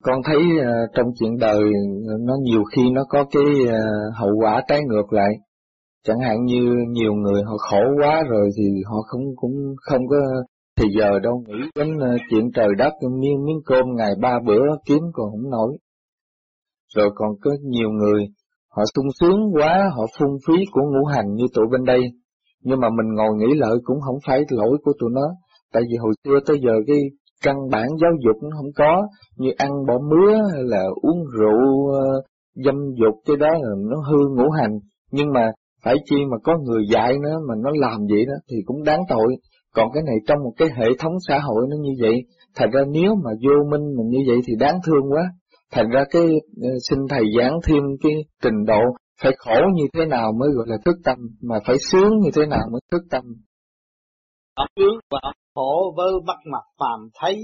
Con thấy trong chuyện đời nó nhiều khi nó có cái hậu quả trái ngược lại. Chẳng hạn như nhiều người họ khổ quá rồi thì họ cũng không có thì giờ đâu nghĩ đến chuyện trời đất, miếng cơm ngày 3 bữa kiếm còn không nổi. Rồi còn có nhiều người họ sung sướng quá, họ phung phí của ngũ hành như tụi bên đây. Nhưng mà mình ngồi nghĩ lại cũng không phải lỗi của tụi nó. Tại vì hồi xưa tới giờ cái căn bản giáo dục nó không có, như ăn bỏ mứa hay là uống rượu dâm dục, cái đó là nó hư ngũ hành. Nhưng mà phải chi mà có người dạy nó mà nó làm vậy đó thì cũng đáng tội. Còn cái này trong một cái hệ thống xã hội nó như vậy, thành ra nếu mà vô minh mình như vậy thì đáng thương quá. Thành ra cái xin thầy giảng thêm cái trình độ phải khổ như thế nào mới gọi là thức tâm, mà phải sướng như thế nào mới thức tâm. Ông sướng và ông khổ với bắt mặt phàm thấy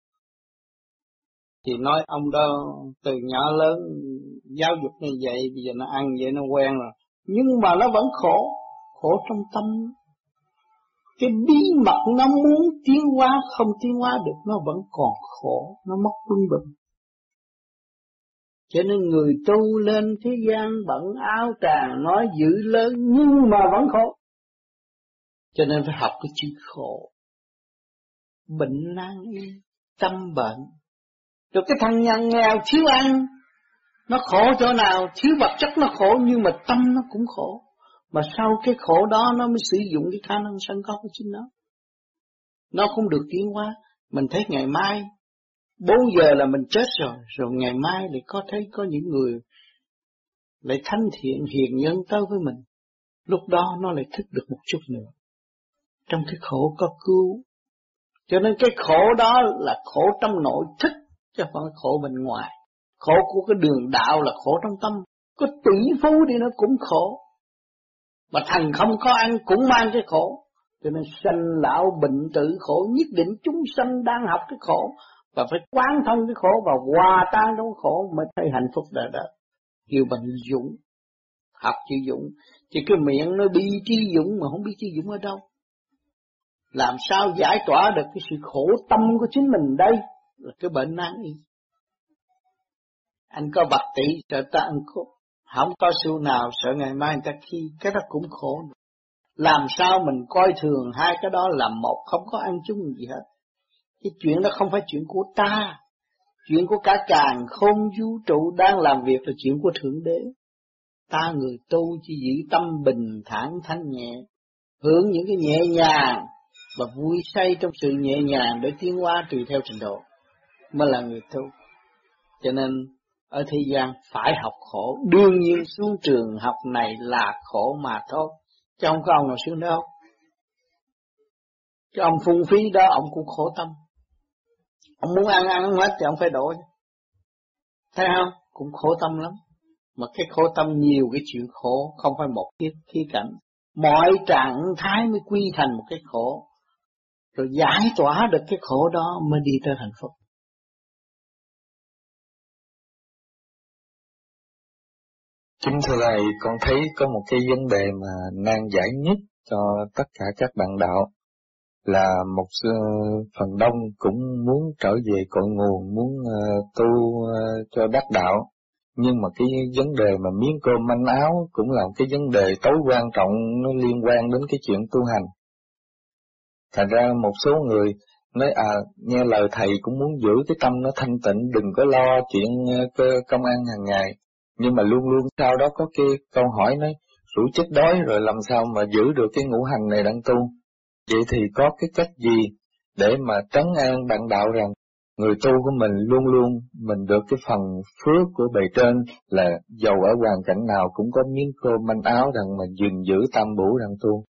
thì nói ông đó từ nhỏ lớn giáo dục như vậy, bây giờ nó ăn vậy nó quen rồi, nhưng mà nó vẫn khổ, khổ trong tâm. Cái bí mật nó muốn tiến hóa không tiến hóa được, nó vẫn còn khổ, nó mất quân bình. Cho nên người tu lên thế gian bận áo tràng nói dữ lớn nhưng mà vẫn khổ. Cho nên phải học cái chữ khổ. Bệnh nan y, tâm bệnh. Rồi cái thằng nhân nghèo thiếu ăn, nó khổ chỗ nào? Thiếu vật chất nó khổ, nhưng mà tâm nó cũng khổ. Mà sau cái khổ đó nó mới sử dụng cái khả năng sân có của chính nó. Nó không được tiến hóa. Mình thấy ngày mai 4 giờ là mình chết rồi. Rồi ngày mai lại có những người lại thanh thiện hiền nhân tới với mình. Lúc đó nó lại thức được một chút nữa. Trong cái khổ có cứu. Cho nên cái khổ đó là khổ trong nội thức, chứ không phải khổ bên ngoài. Khổ của cái đường đạo là khổ trong tâm. Có tỷ phú đi nó cũng khổ. Mà thằng không có ăn cũng mang cái khổ. Cho nên sanh lão bệnh tử khổ, nhất định chúng sanh đang học cái khổ. Và phải quán thông cái khổ và hòa tan trong khổ mới thấy hạnh phúc đời đời. Kêu bằng dũng. Học chữ dũng. Chứ cái miệng nó đi trí dũng mà không biết trí dũng ở đâu. Làm sao giải tỏa được cái sự khổ tâm của chính mình đây là cái bệnh nan y. Anh có bạc tỷ sợ ta ăn khổ, không có xu nào sợ ngày mai người ta khi, cái đó cũng khổ. Làm sao mình coi thường hai cái đó là một, không có ăn chung gì hết. Cái chuyện đó không phải chuyện của ta, chuyện của cả càn khôn vũ trụ đang làm việc là chuyện của Thượng Đế. Ta người tu chỉ giữ tâm bình thản thanh nhẹ, hưởng những cái nhẹ nhàng và vui say trong sự nhẹ nhàng để tiến hóa tùy theo trình độ mới là người tu. Cho nên ở thế gian phải học khổ, đương nhiên xuống trường học này là khổ mà thôi, chứ không có ông nào sướng đâu. Cái ông phung phí đó ông cũng khổ tâm. Ông muốn ăn hết thì ông phải đổi. Thấy không? Cũng khổ tâm lắm. Mà cái khổ tâm nhiều cái chuyện khổ, không phải một khía cạnh. Mọi trạng thái mới quy thành một cái khổ. Rồi giải tỏa được cái khổ đó mới đi tới hạnh phúc. Kính thưa thầy, con thấy có một cái vấn đề mà nan giải nhất cho tất cả các bạn đạo là một phần đông cũng muốn trở về cội nguồn, muốn tu cho đắc đạo. Nhưng mà cái vấn đề mà miếng cơm manh áo cũng là cái vấn đề tối quan trọng, nó liên quan đến cái chuyện tu hành. Thành ra một số người nói nghe lời thầy cũng muốn giữ cái tâm nó thanh tịnh, đừng có lo chuyện công ăn hàng ngày. Nhưng mà luôn luôn sau đó có cái câu hỏi nói, rủi chết đói rồi làm sao mà giữ được cái ngũ hành này đang tu. Vậy thì có cái cách gì để mà trấn an bạn đạo rằng người tu của mình luôn luôn mình được cái phần phước của bề trên là dầu ở hoàn cảnh nào cũng có miếng cơm manh áo rằng mà giữ tam bổ đang tu.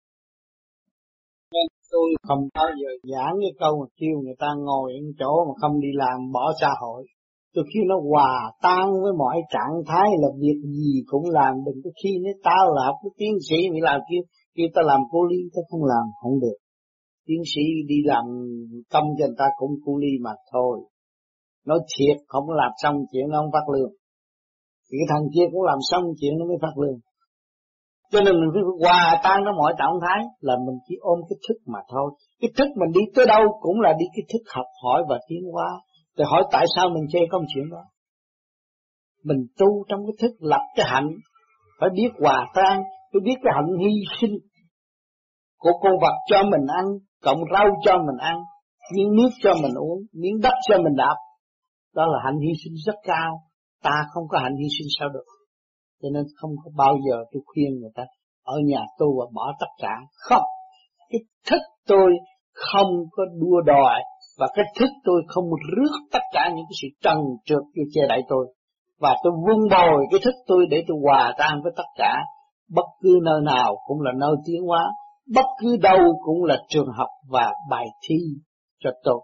Tôi không bao giờ giảng cái câu mà kêu người ta ngồi ở chỗ mà không đi làm bỏ xã hội. Tôi khi nó hòa tan với mọi trạng thái là việc gì cũng làm, đừng có khi nói tao là học cái tiến sĩ mới làm, kêu tao làm cô ly tao không làm, không được. Tiến sĩ đi làm công cho người ta cũng cô ly mà thôi. Nói thiệt không làm xong chuyện nó không phát lương. Thì cái thằng kia cũng làm xong chuyện nó mới phát lương. Cho nên mình phải hòa tan nó mọi trạng thái, là mình chỉ ôm cái thức mà thôi. Cái thức mình đi tới đâu cũng là đi cái thức học hỏi và tiến hóa. Tôi hỏi tại sao mình chê công chuyện đó? Mình tu trong cái thức lập cái hạnh, phải biết hòa tan, phải biết cái hạnh hy sinh của con vật cho mình ăn, cộng rau cho mình ăn, miếng nước cho mình uống, miếng đất cho mình đạp. Đó là hạnh hy sinh rất cao. Ta không có hạnh hy sinh sao được. Cho nên không có bao giờ tôi khuyên người ta ở nhà tu và bỏ tất cả. Không, cái thức tôi không có đua đòi, và cái thức tôi không rước tất cả những cái sự trần trượt vô che đậy tôi. Và tôi vun bồi cái thức tôi để tôi hòa tan với tất cả. Bất cứ nơi nào cũng là nơi tiến hóa, bất cứ đâu cũng là trường học và bài thi cho tôi.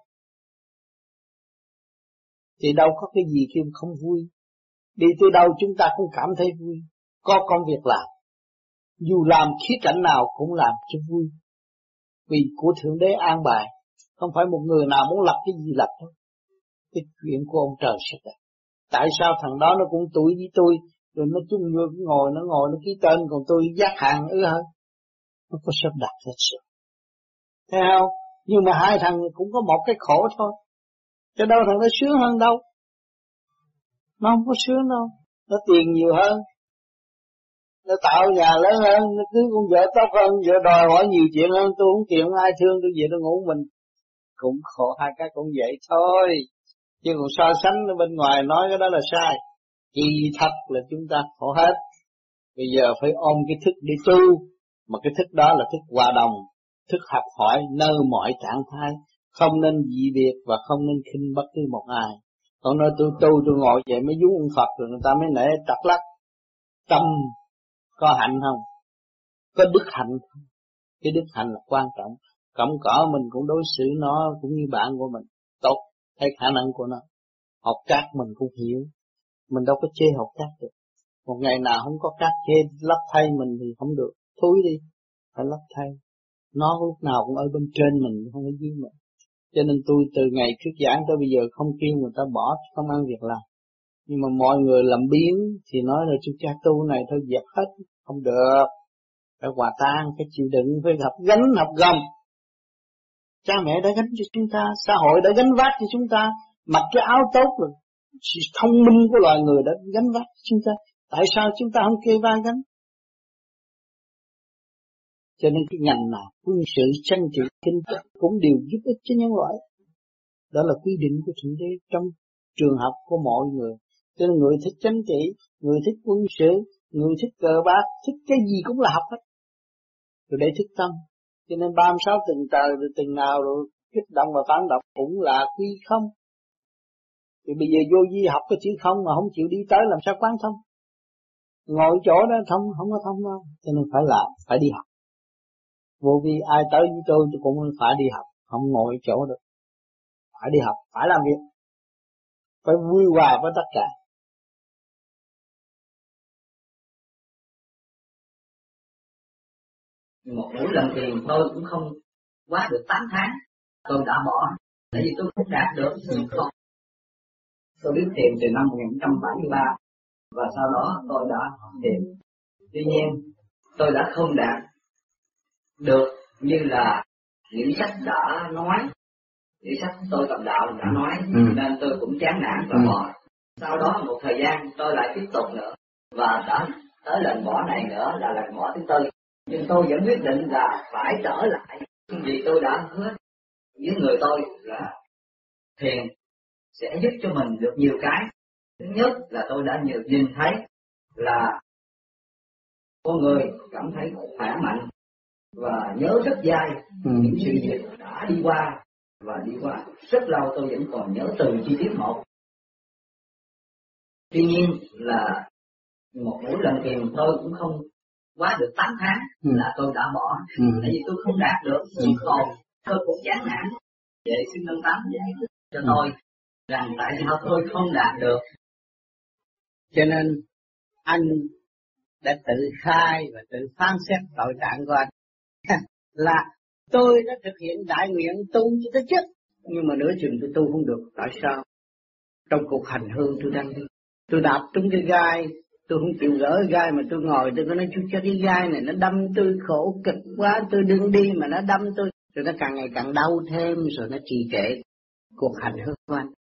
Thì đâu có cái gì khi không vui. Đi tới đâu chúng ta cũng cảm thấy vui. Có công việc làm, dù làm khía cạnh nào cũng làm cho vui. Vì của Thượng Đế an bài, không phải một người nào muốn lập cái gì lập thôi. Cái chuyện của ông trời sẽ đặt. Tại sao thằng đó nó cũng tuổi với tôi, rồi nó chung vô nó ngồi nó ký tên, còn tôi giác hàng hơn. Nó có sắp đặt hết sự. Thấy không? Nhưng mà hai thằng cũng có một cái khổ thôi. Cho đâu thằng nó sướng hơn đâu. Nó không có sướng đâu. Nó tiền nhiều hơn, nó tạo nhà lớn hơn, nó cưới con vợ tốt hơn, vợ đòi hỏi nhiều chuyện hơn. Tôi không tiền ai thương tôi, về tôi ngủ mình. Cũng khổ, hai cái cũng vậy thôi. Chứ còn so sánh bên ngoài nói cái đó là sai. Kỳ thật là chúng ta khổ hết. Bây giờ phải ôm cái thức đi tu. Mà cái thức đó là thức hòa đồng, thức học hỏi nơi mọi trạng thái. Không nên dị biệt và không nên khinh bất cứ một ai. Còn nói tôi tu tôi ngồi vậy mới vú ông Phật rồi người ta mới nể trật lắc. Tâm có hạnh không? Có đức hạnh không? Cái đức hạnh là quan trọng. Cộng cỡ mình cũng đối xử nó cũng như bạn của mình. Tốt, thấy khả năng của nó. Học cát mình cũng hiểu. Mình đâu có chê học cát được. Một ngày nào không có cát chê lấp thay mình thì không được. Thúi đi, phải lấp thay. Nó lúc nào cũng ở bên trên mình, không ở dưới mình. Cho nên tôi từ ngày thuyết giảng tới bây giờ không kêu người ta bỏ công ăn việc làm. Nhưng mà mọi người làm biến thì nói là chú cha tu này thôi dẹp hết. Không được. Phải hòa tan, phải chịu đựng, phải học gánh, học gồng. Cha mẹ đã gánh cho chúng ta, xã hội đã gánh vác cho chúng ta. Mặc cái áo tốt rồi, sự thông minh của loài người đã gánh vác cho chúng ta. Tại sao chúng ta không kê vai gánh? Cho nên cái ngành nào quân sự, chính trị, kinh tế cũng đều giúp ích cho nhân loại. Đó là quy định của Thượng Đế trong trường học của mọi người. Cho nên người thích chính trị, người thích quân sự, người thích cờ bạc, thích cái gì cũng là học hết. Rồi để thức tâm. Cho nên 36 từng trời rồi từng nào rồi kích động và phản động cũng là quy không. Thì bây giờ vô vi học cái chữ không mà không chịu đi tới làm sao quán thông. Ngồi chỗ đó không có thông đâu. Cho nên phải làm, phải đi học. Vô vi ai tới với tôi cũng phải đi học, không ngồi chỗ được. Phải đi học, phải làm việc. Phải vui hòa với tất cả. Một buổi lần thiền tôi cũng không quá được 8 tháng, tôi đã bỏ. Tại vì tôi không đạt được không. Tôi biết thiền từ năm 1973 và sau đó tôi đã thiền. Tuy nhiên tôi đã không đạt được như là những sách đã nói, những sách tôi tập đạo đã nói, nên tôi cũng chán nản và bỏ. Sau đó một thời gian tôi lại tiếp tục nữa và đã tới lần bỏ này nữa là lần bỏ thứ tư. Nhưng tôi vẫn quyết định là phải trở lại vì tôi đã hứa với người tôi là thiền sẽ giúp cho mình được nhiều cái. Thứ nhất là tôi đã nhìn thấy là con người cảm thấy khỏe mạnh và nhớ rất dai những sự việc đã đi qua và đi qua rất lâu tôi vẫn còn nhớ từng chi tiết một. Tuy nhiên là một mỗi lần thiền tôi cũng không quá được 8 tháng là tôi đã bỏ. Tại vì tôi không đạt được còn tôi cũng chán nản. Vậy xin nâng tán giải thích cho tôi rằng tại sao tôi không đạt được. Cho nên anh đã tự khai và tự phán xét tội trạng của anh là tôi đã thực hiện đại nguyện tu cho tới chết, nhưng mà nửa chừng tôi tu không được. Tại sao? Trong cuộc hành hương tôi đang đi, tôi đạp trúng cái gai, tôi không chịu gỡ gai mà tôi ngồi tôi có nói chú cho cái gai này nó đâm tôi khổ cực quá, tôi đừng đi mà nó đâm tôi, rồi nó càng ngày càng đau thêm, rồi nó trì trệ cuộc hành hương của anh.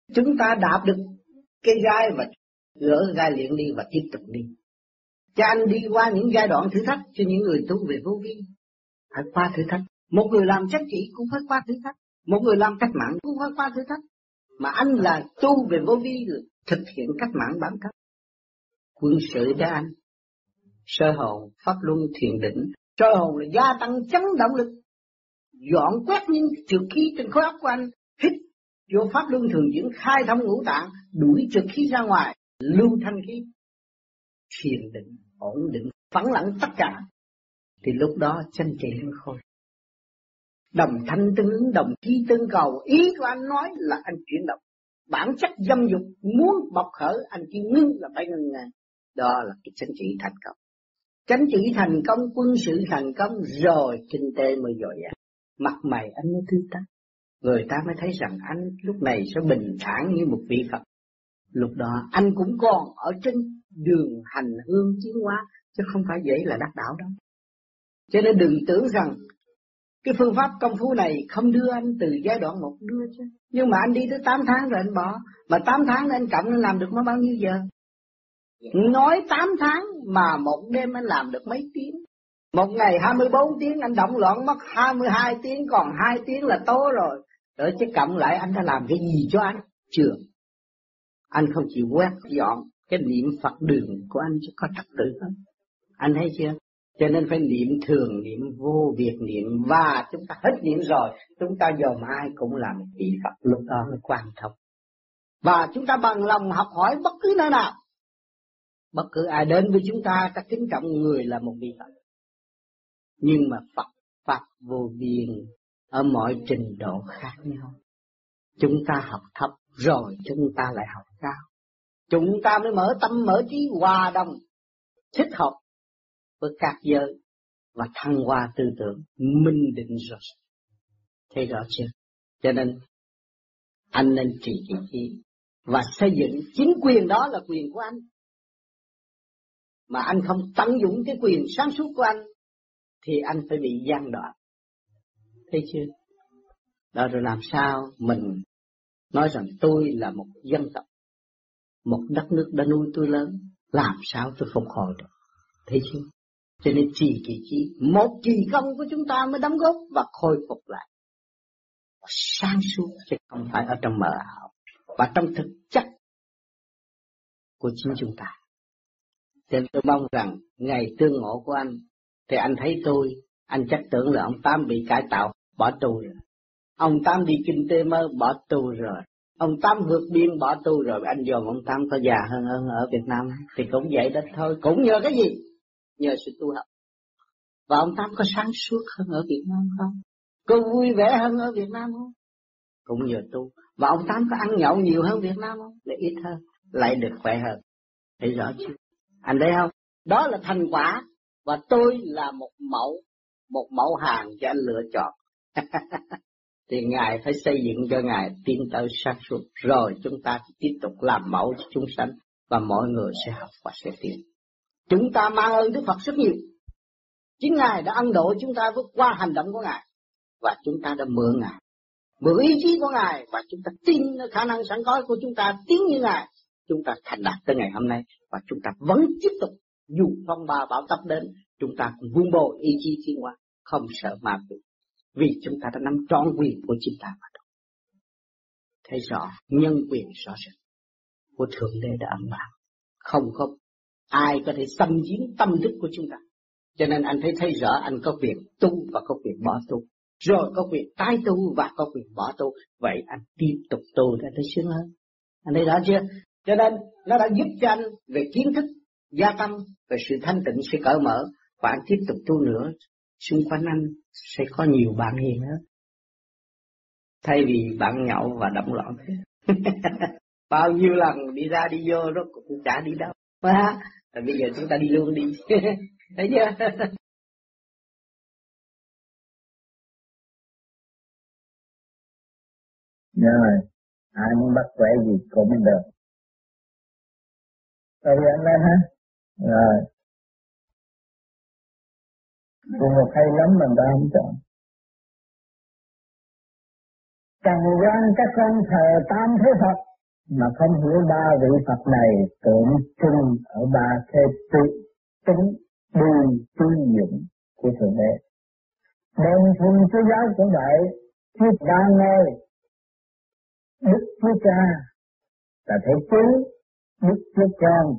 Chúng ta đạp được cây gai và gỡ gai liền đi và tiếp tục đi. Cho anh đi qua những giai đoạn thử thách cho những người tu về vô vi. Phải qua thử thách. Một người làm chính trị cũng phải qua thử thách. Một người làm cách mạng cũng phải qua thử thách. Mà anh là tu về vô vi, thực hiện cách mạng bản thân. Quân sự cho anh. Sơ hồn, pháp luân, thiền định. Sơ hồn là gia tăng chấn động lực. Dọn quét những trượt khí trên khối óc của anh. Hít vô pháp luân thường chuyển khai thông ngũ tạng. Đuổi trượt khí ra ngoài. Lưu thanh khí. Thiền định, ổn định, phẳng lặng tất cả. Thì lúc đó chân trị lên khôi. Đồng thanh tương ứng, đồng chi tương cầu. Ý của anh nói là anh chuyển động. Bản chất dâm dục muốn bộc khởi, anh chỉ ngưng là phải ngưng ngay. Đó là cái chánh trị thành công. Chánh trị thành công, quân sự thành công, rồi kinh tế mới dồi dào. Mặt mày anh mới tươi tắn. Người ta mới thấy rằng anh lúc này sẽ bình thản như một vị Phật. Lúc đó anh cũng còn ở trên đường hành hương tiến hóa, chứ không phải vậy là đắc đạo đâu. Cho nên đừng tưởng rằng cái phương pháp công phu này không đưa anh từ giai đoạn 1 đưa chứ. Nhưng mà anh đi tới 8 tháng rồi anh bỏ. Mà 8 tháng anh cộng anh làm được nó bao nhiêu giờ? Nói 8 tháng mà một đêm anh làm được mấy tiếng. Một ngày 24 tiếng anh động loạn mất 22 tiếng, còn 2 tiếng là tối rồi. Rồi chứ cộng lại anh đã làm cái gì cho anh? Chưa. Anh không chịu quét dọn cái niệm Phật đường của anh chứ có trật tự không? Anh thấy chưa? Cho nên phải niệm thường, niệm vô việc niệm, và chúng ta hết niệm rồi, chúng ta dòm ai cũng là một vị Phật, lúc đó mới quan thông. Và chúng ta bằng lòng học hỏi bất cứ nơi nào, bất cứ ai đến với chúng ta, ta kính trọng người là một vị Phật. Nhưng mà Phật Pháp vô biên ở mọi trình độ khác nhau. Chúng ta học thấp rồi chúng ta lại học cao. Chúng ta mới mở tâm mở trí hòa đồng, thích hợp với các giới và thăng hoa tư tưởng, minh định rồi. Thấy rõ chưa? Cho nên anh nên trì trí và xây dựng chính quyền, đó là quyền của anh. Mà anh không tận dụng cái quyền sáng suốt của anh thì anh phải bị gian đoạn. Thấy chưa? Đó, rồi làm sao mình nói rằng tôi là một dân tộc, một đất nước đã nuôi tôi lớn, làm sao tôi phục hồi được? Thấy chưa? Cho nên trì kỳ trí, một trì công của chúng ta mới đóng góp và khôi phục lại sáng suốt, chứ không phải ở trong mờ ảo và trong thực chất của chính chúng ta. Cho nên tôi mong rằng ngày tương ngộ của anh thì anh thấy tôi, anh chắc tưởng là ông Tám bị cải tạo bỏ tù rồi, ông Tám đi kinh tế mới bỏ tù rồi, ông Tám vượt biên bỏ tù rồi. Anh dòm ông Tám có già hơn ở Việt Nam thì cũng vậy đó thôi. Cũng nhờ cái gì? Nhờ sự tu học. Và ông Tám có sáng suốt hơn ở Việt Nam không? Có vui vẻ hơn ở Việt Nam không? Cũng nhờ tu. Và ông Tám có ăn nhậu nhiều hơn Việt Nam không? Lại ít hơn, lại được khỏe hơn. Thấy rõ chưa? Anh thấy không? Đó là thành quả. Và tôi là một mẫu hàng cho anh lựa chọn. Thì Ngài phải xây dựng cho Ngài tiến tới sáng suốt. Rồi chúng ta tiếp tục làm mẫu cho chúng sanh. Và mọi người sẽ học và sẽ tiến. Chúng ta mang ơn Đức Phật rất nhiều. Chính Ngài đã ân độ chúng ta vượt qua hành động của Ngài. Và chúng ta đã mượn Ngài, mượn ý chí của Ngài. Và chúng ta tin khả năng sẵn có của chúng ta tiến như Ngài. Chúng ta thành đạt tới ngày hôm nay. Và chúng ta vẫn tiếp tục, dù phong ba bão táp đến, chúng ta cũng vun bồi ý chí tiến hóa, không sợ ma quỷ. Vì chúng ta đã nắm trọn quyền của chính ta mà. Thấy rõ nhân quyền rõ rệt của Thượng Đế đã ân ban. Không có ai có thể xâm chiếm tâm thức của chúng ta. Cho nên anh thấy rõ anh có quyền tu và có quyền bỏ tu. Rồi có quyền tái tu và có quyền bỏ tu. Vậy anh tiếp tục tu để thấy sướng hơn. Anh thấy rõ chưa? Cho nên nó đã giúp cho anh về kiến thức, gia tâm, về sự thanh tịnh sẽ cởi mở. Và anh tiếp tục tu nữa, xung quanh anh sẽ có nhiều bạn hiền hơn. Thay vì bạn nhậu và động loạn thế. Bao nhiêu lần đi ra đi vô nó cũng chả đi đâu. Rồi bây giờ chúng ta đi luôn đi. Thấy chưa? Rồi, ai muốn bắt khỏe gì cũng được. Rồi anh lên ha. Rồi. Cũng một hay lắm mà ta không chọn. Trần gian các con thờ tam thế Phật, mà không hiểu ba vị Phật này tượng trưng ở ba thế tính đi tư dụng của Thượng Đế. Đồng thuần Chúa giáo cũng vậy, Chúa ba ngôi, Đức Chúa Cha là thể chú, Đức Chúa Con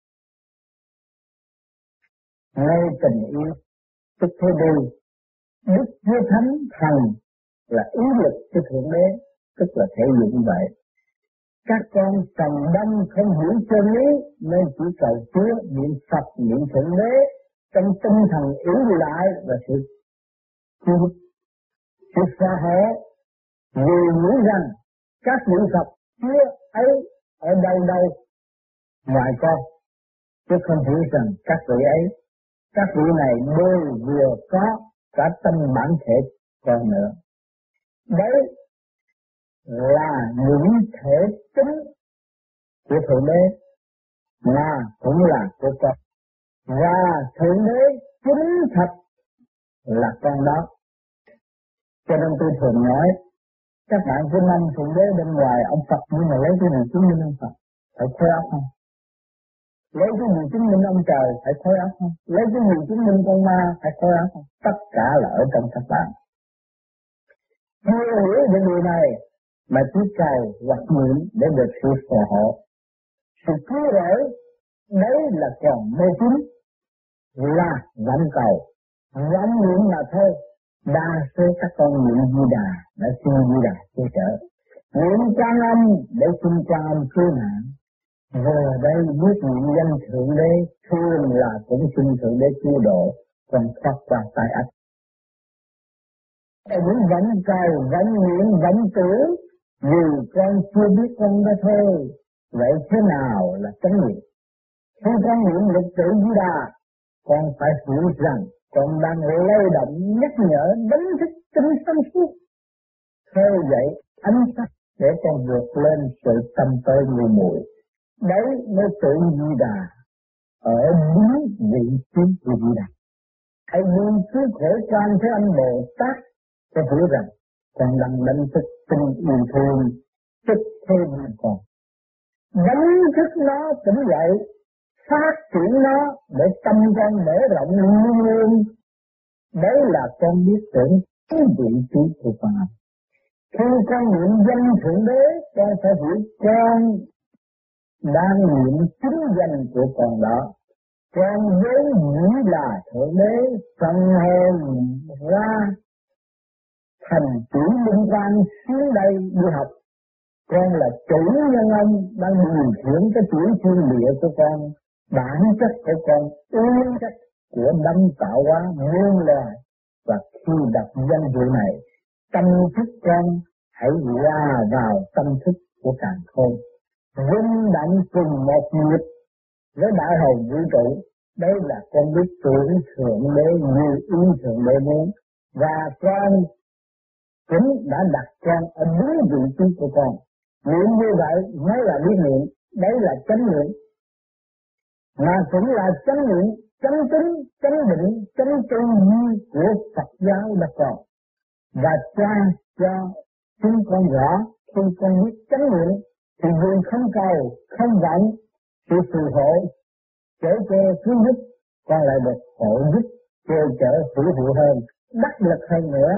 ngay tình yêu tức thế đi, Đức Chúa Thánh Thần là ý lực của Thượng Đế, tức là thể dụng vậy. Các con phần đông không hiểu chân lý nên chỉ cầu Chúa, niệm Phật, niệm Thượng Đế trong tinh thần yếu lại và sự phá hở, vì nghĩ rằng các vị Phật Chúa ấy ở đâu đâu ngoài con, chứ không hiểu rằng các vị ấy, các vị này đều vừa có cả tâm bản thể con nữa. Đấy là những thể tính của Thượng Đế mà cũng là của con, và Thượng Đế chính thật là con đó. Cho nên tôi thường nói các bạn cứ mong Thượng Đế bên ngoài ông Phật, nhưng mà lấy cái gì chứng minh ông Phật? Phải khối óc không? Lấy cái gì chứng minh ông trời? Phải khối óc không? Lấy cái gì chứng minh con ma? Phải khối óc không? Tất cả là ở trong các bạn. Chưa hiểu về điều này mà chỉ cầu hoặc niệm để được sự phù hộ, sự cứu rỗi, đấy là còn mê tín, là vọng cầu, vọng niệm mà thôi. Đa số các con niệm Di Đà đã xin Di Đà cứu trợ, niệm Quan Âm để xin Quan Âm cứu nạn. Giờ đây biết niệm danh Thượng Đế thường là cũng xin Thượng Đế cứu độ, còn thoát qua tai ách. Những vẫn cầu, vẫn niệm, vẫn tưởng, vì con chưa biết con đó thôi. Vậy thế nào là chánh niệm? Khi con niệm lục tự Di Đà, con phải hiểu rằng con đang lay động nhắc nhở đánh thức tinh sáng suốt, khơi dậy ánh sắc để con vượt lên sự tâm tối ngu muội. Đấy mới tự Di Đà ở đúng vị trí của Di Đà. Hãy luôn cứu khổ quan thế âm Bồ Tát cho hiểu rằng con đang đánh thức tình yêu thương tức thêm con. Đánh thức nó tỉnh dậy, phát triển nó để tâm con mở rộng luôn luôn. Đấy là con biết tưởng cái vị trí của con. Khi con niệm danh Thượng Đế, con phải hiểu con đang niệm chính danh của con đó. Con vốn dĩ là Thượng Đế phần hồn ra thành chủ linh quan xuống đây đi học. Con là chủ nhân ông đang điều khiển cái chuỗi thiên địa của con, bản chất của con, nguyên chất của đấng tạo hóa muôn loài. Và khi đọc danh hiệu này, tâm thức con hãy hòa vào tâm thức của càn khôn, rung động cùng một nhịp với đại hồn vũ trụ. Đây là con biết tưởng Thượng Đế như ý Thượng Đế muốn, và con cũng đã đặt con ở đúng vị trí của con. Niệm như vậy mới là biết niệm, đấy là chánh niệm, mà cũng là chánh niệm, chánh tính, chánh định, chánh tư duy của Phật giáo đã còn. Và cho chúng con rõ, khi con biết chánh niệm thì dù không cầu, không vọng sự phù hộ, chở che cứu giúp, con lại được hộ giúp, che chở hữu hiệu hơn, đắc lực hơn nữa.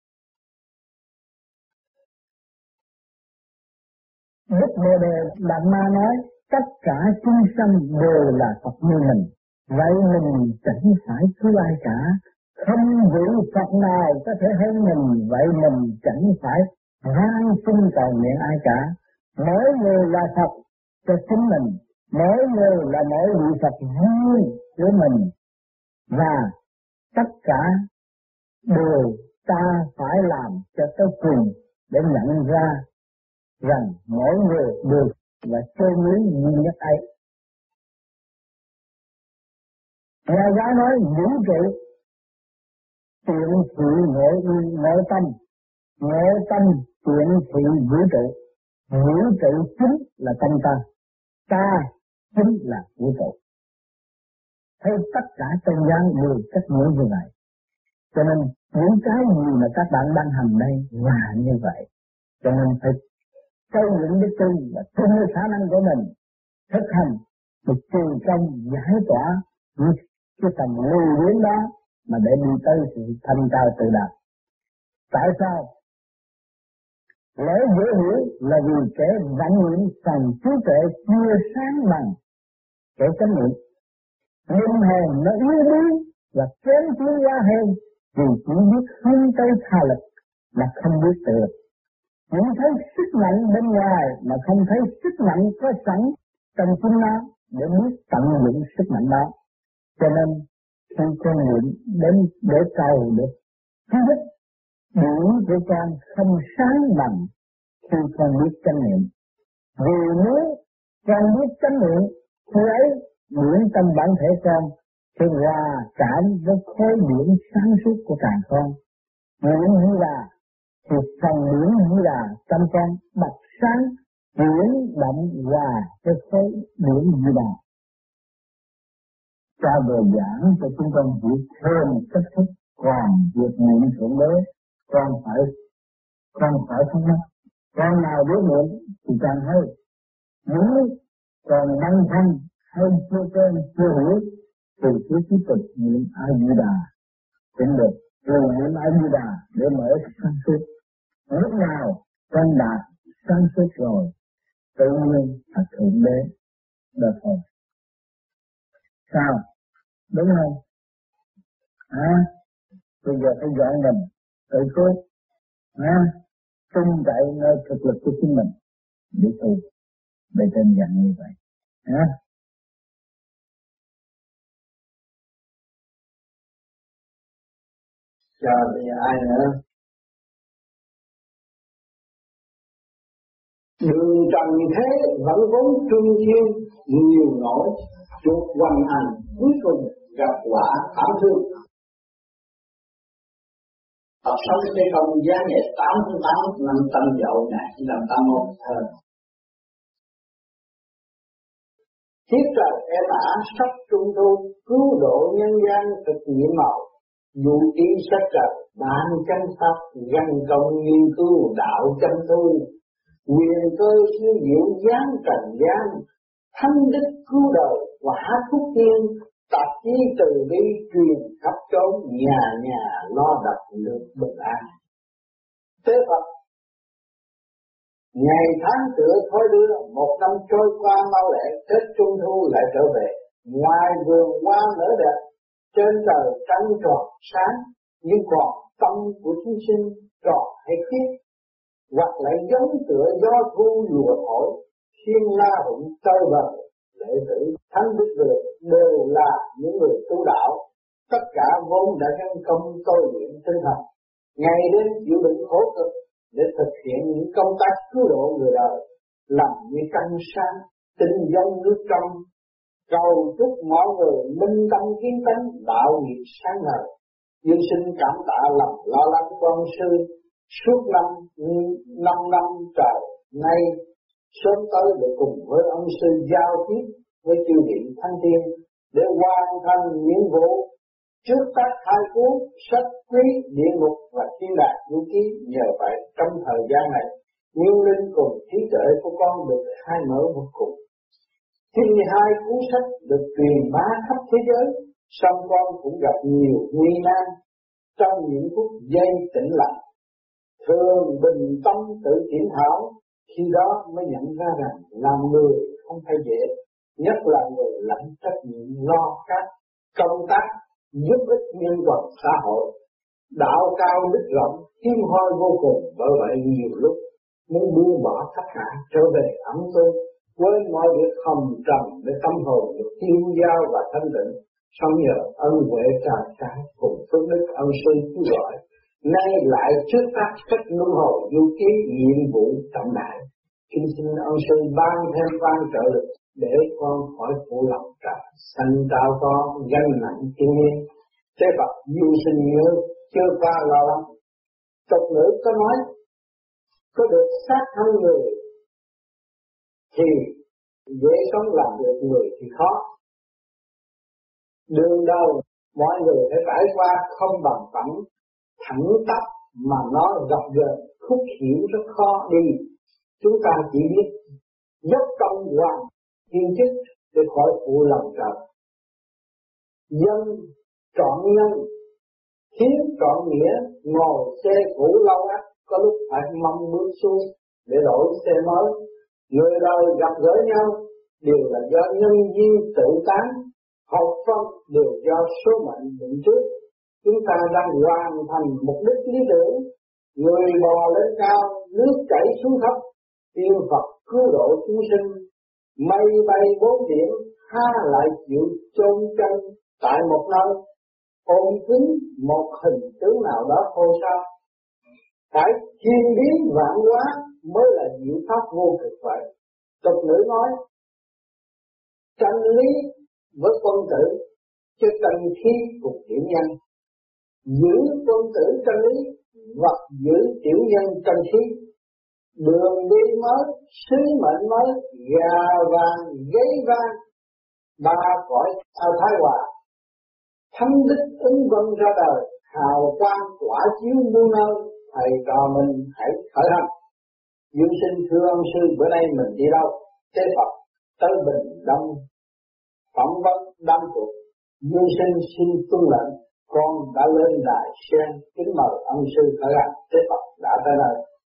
Đức Bồ Đề Đạt Ma nói tất cả chúng sanh đều là Phật như mình, vậy mình chẳng phải cứu ai cả. Không vị Phật nào có thể hơn mình, vậy mình chẳng phải van xin cầu nguyện ai cả. Mỗi người là Phật cho chính mình, mỗi người là mỗi vị Phật riêng của mình, và tất cả đều ta phải làm cho tới cùng để nhận ra rằng mỗi người được và chân lý duy nhất ấy. Nhà giáo nói vũ trụ tiện thị nội tâm tiện thị vũ trụ chính là tâm ta chính là vũ trụ. Thế tất cả tôn giáo đều cách nghĩa như vậy. Cho nên những cái gì mà các bạn đang hành đây là như vậy. Cho nên phải xây dựng đức tin và tin với khả năng của mình thực hành một trường công giải tỏa những cái phần lưu luyến đó mà để đi tới sự thanh cao tự đạt. Tại sao? Lẽ dễ hiểu là vì kẻ vận dụng phần trí tuệ chưa sáng bằng kẻ chánh niệm. Linh hồn nó yếu đuối và kém tiến hóa hơn vì chỉ biết hướng tới tha lực mà không biết tự lực. Chỉ thấy sức mạnh bên ngoài mà không thấy sức mạnh có sẵn trong chính nó để biết tận dụng sức mạnh đó. Cho nên khi con niệm đến để cầu được thứ nhất, điển của con không sáng bằng khi con biết chánh niệm. Vì nếu con biết chánh niệm, khi ấy điển tâm bản thể con thì hòa cảm với khối điển sáng suốt của càng con. Điển như là thì phần điển như là tâm con bật sáng, điển động hòa với khối điển như là. Cha vừa giảng cho chúng con hiểu thêm cách thức, còn việc niệm thượng đế con phải thắc mắc. Con nào biết niệm thì càng hay. Nếu còn băn khoăn hay chưa quen chưa hiểu thì cứ tiếp tục niệm A Di Đà cũng được. Rồi niệm A Di Đà để mở sáng suốt. Lúc nào con đạt sáng suốt rồi, tự nhiên là thượng đế được thôi. Sao? Đúng không? Bây giờ phải dọn mình, tự cứu, tin cậy nơi thực lực của chính mình để tu, để đơn giản như vậy. Chờ thì ai nữa? Đường trần thế vẫn vốn trung thiên, nhiều nỗi chuột hoành hành, cuối cùng gặp quả thảm thương. Tập sống cái công giá nghệ 88 năm Tân Dậu này làm ta một thờ. Thiết trời em ả sắp trung thu, cứu độ nhân gian thực nhiệm màu. Dụ ý sách trời, ban chánh pháp, gắn công nghiên cứu đạo chánh tu. Quyền cơ siêu diệu giáng trần gian, thánh đức cứu đời quả phúc tiên. Tạp chí từ bi truyền khắp chốn, nhà nhà lo đập được bình an. Tế Phật ngày tháng tựa thôi đưa, một năm trôi qua mau lẹ, Tết Trung Thu lại trở về. Ngoài vườn hoa nở đẹp, trên trời trăng tròn sáng, nhưng còn tâm của chúng sinh tròn hay khuyết, hoặc lại giống tựa gió thu lùa thổi, thiên la hùng tơi bời. Đệ tử thánh đức được đều là những người tu đạo, tất cả vốn đã gắn công tôi luyện tinh thần, ngày đêm chịu đựng khổ cực để thực hiện những công tác cứu độ người đời, làm như trăng sáng, tinh giống nước trong, cầu chúc mọi người minh tâm kiến tánh, đạo nghiệp sáng ngời. Dương sinh cảm tạ lòng lo lắng quan sư suốt năm trời nay, sớm tới để cùng với ông sư giao tiếp với chư vị thánh tiên để hoàn thành nhiệm vụ trước tác hai cuốn sách quý địa ngục và thiên đàng vũ ký. Nhờ vậy trong thời gian này, nguyên linh cùng trí tuệ của con được khai mở vô cùng. Khi 12 cuốn sách được truyền bá khắp thế giới, song con cũng gặp nhiều nguy nan trong những phút giây tĩnh lặng. Thường bình tâm tự kiểm thảo, khi đó mới nhận ra rằng làm người không phải dễ, nhất là người lãnh trách nhiệm lo các công tác giúp ích nhân vật xã hội. Đạo cao đức rộng, hiếm hoi vô cùng, bởi vậy nhiều lúc muốn buông bỏ tất cả trở về ấm tu, quên mọi việc hầm trầm để tâm hồn được tiêu dao và thanh tịnh. Xong nhờ ân huệ tràn trải cùng phước đức ân sư cứu gọi, nay lại trước tác sách luân hồi du ký nhiệm vụ trọng đại. Kính xin ân sư ban thêm ban trợ lực để con khỏi phụ lòng trời, sanh trao con gánh nặng thiên nhiên. Thế Phật du sinh nhớ chưa qua lo lắng. Tục ngữ có nói, có được sát thân người thì dễ sống, làm được người thì khó. Đường đầu mọi người phải trải qua không bằng phẳng, thẳng tắp mà nó gập ghềnh khúc hiểu rất khó đi. chúng ta chỉ biết dốc công hoàn thiên chức để khỏi phụ lòng trời. Dân trọn nhân, thiếu trọn nghĩa, ngồi xe cũ lâu ắt, có lúc phải mong bước xuống để đổi xe mới. Người đời gặp gỡ nhau đều là do nhân duyên tự tán, học phân đều do số mệnh định trước. Chúng ta đang hoàn thành mục đích lý tưởng, người bò lên cao, nước chảy xuống thấp, tiên Phật cứu độ chúng sinh, mây bay bốn biển, ha lại chịu chôn chân tại một nơi, ôm cứng một hình tướng nào đó thôi sao? Phải thiên biến vạn hóa mới là diệu pháp vô cực vậy. Tục ngữ nói, tranh lý với quân tử, chứ tranh khí cùng tiểu nhân. Giữ quân tử tranh lý, hoặc giữ tiểu nhân tranh khí. Đường đi mới, sứ mệnh mới, gà vàng, gáy vang, ba cõi ao thái hòa. Thánh đức ứng vân ra đời, hào quang tỏa chiếu muôn nơi, thầy trò mình hãy khởi hành. Dương sinh thưa ông sư, bữa nay mình đi đâu? Thế Phật tới Bình Đông phỏng vấn đám cuộc. Dương sinh xin tuân lệnh, con đã lên đài sen kính mời ông sư khởi hành. Thế Phật đã tới nơi.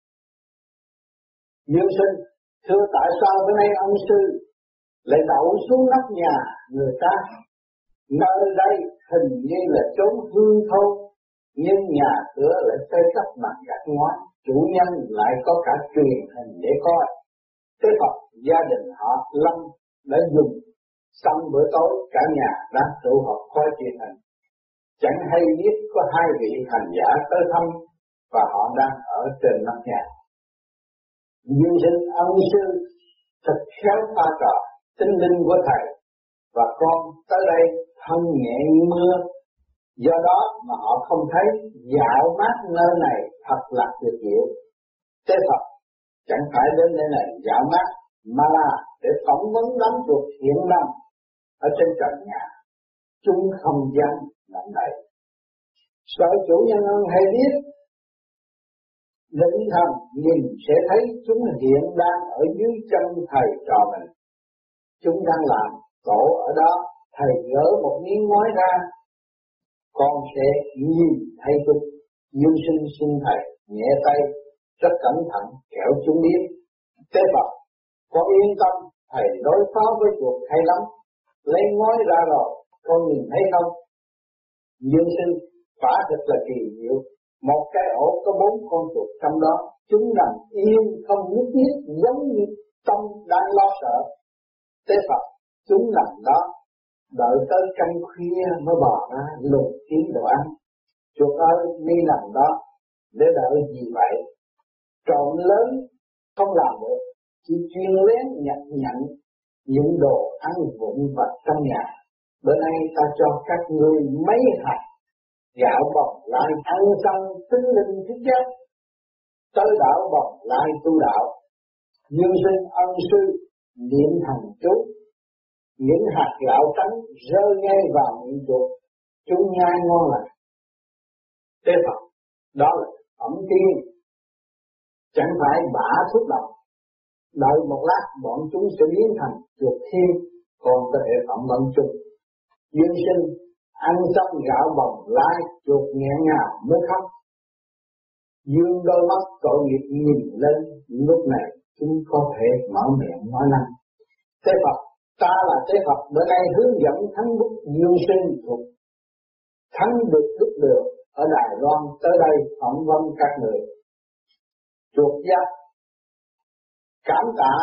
Dương sinh thưa tại sao bữa nay ông sư lại đậu xuống nóc nhà người ta? Nơi đây hình như là chốn hương thôn, nhưng nhà cửa lại xây cất bằng gạch ngói, chủ nhân lại có cả truyền hình để coi. Thế Phật gia đình họ Lâm đã dùng xong bữa tối cả nhà đã tụ họp coi truyền hình. Chẳng hay biết có hai vị hành giả tới thăm và họ đang ở trên nóc nhà. Dương sinh ân sư thật khéo pha trò tinh linh của thầy và con tới đây thân nhẹ như mưa. Do đó mà họ không thấy dạo mát nơi này thật là tuyệt diệu. Thế Phật chẳng phải đến nơi này dạo mát mà là để phỏng vấn đám chuột hiện năm ở trên trần nhà. Chúng không dám làm vậy. Sợ chủ nhân ơn hay biết, định thần nhìn sẽ thấy chúng hiện đang ở dưới chân thầy trò mình. Chúng đang làm tổ ở đó, thầy gỡ một miếng ngói ra, con sẽ nhìn thấy chúng. Dương sinh xin thầy nhẹ tay rất cẩn thận kẻo chúng biết. Thế Phật con yên tâm, thầy đối phó với chuột hay lắm. Lấy ngói ra rồi, con nhìn thấy không? Dương sinh quả thật là kỳ diệu. Một cái ổ có 4 con chuột trong đó, chúng nằm yên không nhúc nhích giống như tâm đang lo sợ. Thế Phật chúng nằm đó, đợi tới canh khuya mới bò ra lục kiếm đồ ăn. Chuột ơi đi nằm đó để đợi gì vậy? Trộm lớn không làm được, chỉ chuyên lén nhận những đồ ăn vụn vặt trong nhà. Bữa nay ta cho các ngươi mấy hạt gạo bồng lai ăn xong tinh linh thức giấc, tới đạo bồng lai tu đạo. Dương sinh ân sư niệm thành chú, những hạt gạo trắng rơi ngay vào miệng chuột, chúng nhai ngon lành. Thế Phật đó là ẩm tiên, chẳng phải bả thuốc độc. Đợi một lát bọn chúng sẽ biến thành chuột thiên, còn có thể phỏng vấn chung. Dương sinh ăn xong gạo bồng lai, chuột nghẹn ngào muốn khóc. Dương đôi mắt tội nghiệp nhìn lên, lúc này chúng có thể mở miệng nói năng. Thế Phật, ta là Thế Phật bữa nay hướng dẫn thánh bút Dương sinh thuộc thánh được đức được ở Đài Loan tới đây phỏng vấn các người. Chuột giác cảm tạ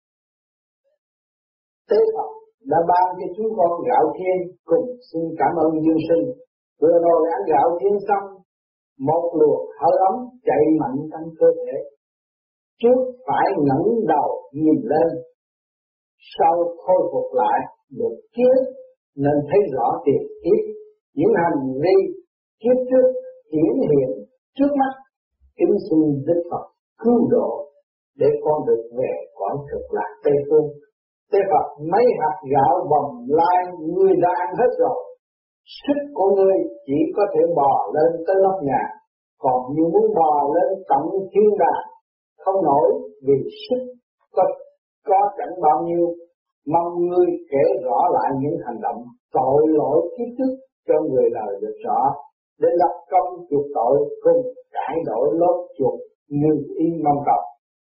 Thế Phật đã ban cho chúng con gạo thiên, cùng xin cảm ơn Dương sinh. Vừa rồi ăn gạo thiên xong, một luồng hơi ấm chạy mạnh trong cơ thể. Trước phải ngẩng đầu nhìn lên, sau khôi phục lại được kiếp nên thấy rõ tiền kiếp. Những hành vi kiếp trước hiển hiện trước mắt, kính xin Đức Phật cứu độ để con được về cõi cực lạc Tây Phương. Thế Phật mấy hạt gạo bồng lai ngươi đã ăn hết rồi, sức của ngươi chỉ có thể bò lên tới nóc nhà, còn như muốn bò lên tận thiên đàng không nổi. vì sức có chẳng bao nhiêu. Mong ngươi kể rõ lại những hành động tội lỗi kiếp trước cho người đời được rõ, để lập công chuộc tội cùng cải đổi lốt chuộc như ý mong cầu.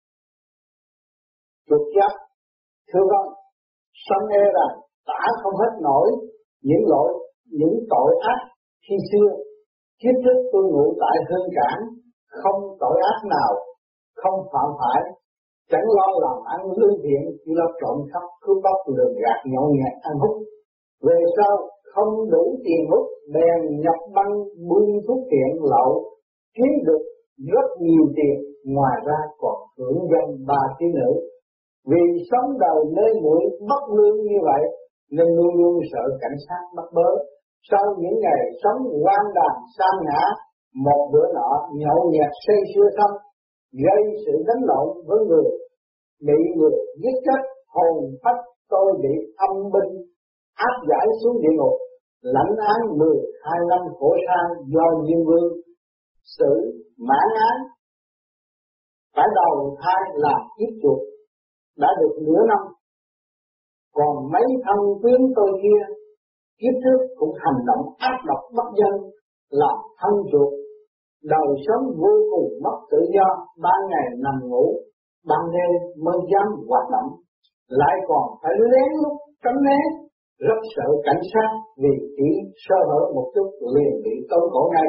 Chuộc giác, thưa vâng, sanh e rằng tả không hết nổi những tội ác khi xưa. Kiếp trước tôi ngủ tại Hương Cảng, không tội ác nào, không phạm phải, chẳng lo làm ăn lương thiện, chỉ lo trộm cắp, cướp bóc, lường gạt, nhậu nhẹt, ăn hút. Về sau không đủ tiền hút, bèn nhập băng buôn thuốc phiện lậu, kiếm được rất nhiều tiền, ngoài ra còn hưởng danh 3 thiếu nữ. Vì sống đời mê muội bất lương như vậy, nên luôn luôn sợ cảnh sát bắt bớ. Sau những ngày sống hoang đàn sa ngã, một bữa nọ nhậu nhẹt say sưa xong, gây sự đánh lộn với người, bị người giết chết, hồn phách tôi bị âm binh áp giải xuống địa ngục, lãnh án 12 năm khổ sai do Diêm Vương xử mãn án, phải đầu thai làm kiếp chuột, đã được nửa năm. Còn mấy thân quyến tôi kia, kiếp trước cũng hành động ác độc bất nhân, làm thân chuột, đời sống vô cùng mất tự do, ban ngày nằm ngủ, ban đêm mới dám hoạt động, lại còn phải lén lút tránh né, rất sợ cảnh sát vì chỉ sơ hở một chút liền bị tống cổ ngay.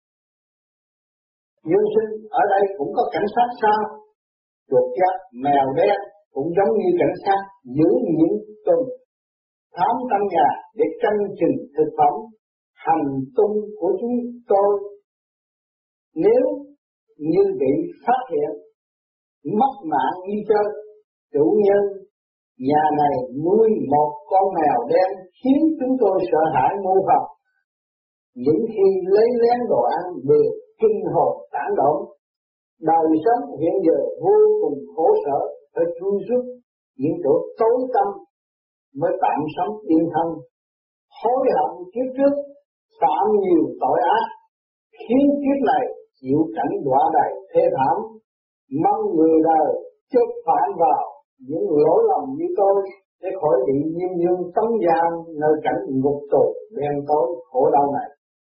Dương sinh ở đây cũng có cảnh sát sao? Chuột giác, mèo đen cũng giống như cảnh sát, giữ nhiệm tuần thám căn nhà để canh chừng thực phẩm hành tung của chúng tôi. Nếu như bị phát hiện mất mạng như chơi, chủ nhân nhà này nuôi một con mèo đen khiến chúng tôi sợ hãi mô phật. Những khi lấy lén đồ ăn đều kinh hồn tản động. Đời sống hiện giờ vô cùng khổ sở, phải chui rút những chỗ tối tăm mới tạm sống yên thân. Hối hận kiếp trước phạm nhiều tội ác, khiến kiếp này chịu cảnh đọa đầy thê thảm. Mong người đời chớ phạm vào những lỗi lầm như tôi, để khỏi bị Diêm Vương tống giam nơi cảnh ngục tù đen tối khổ đau này.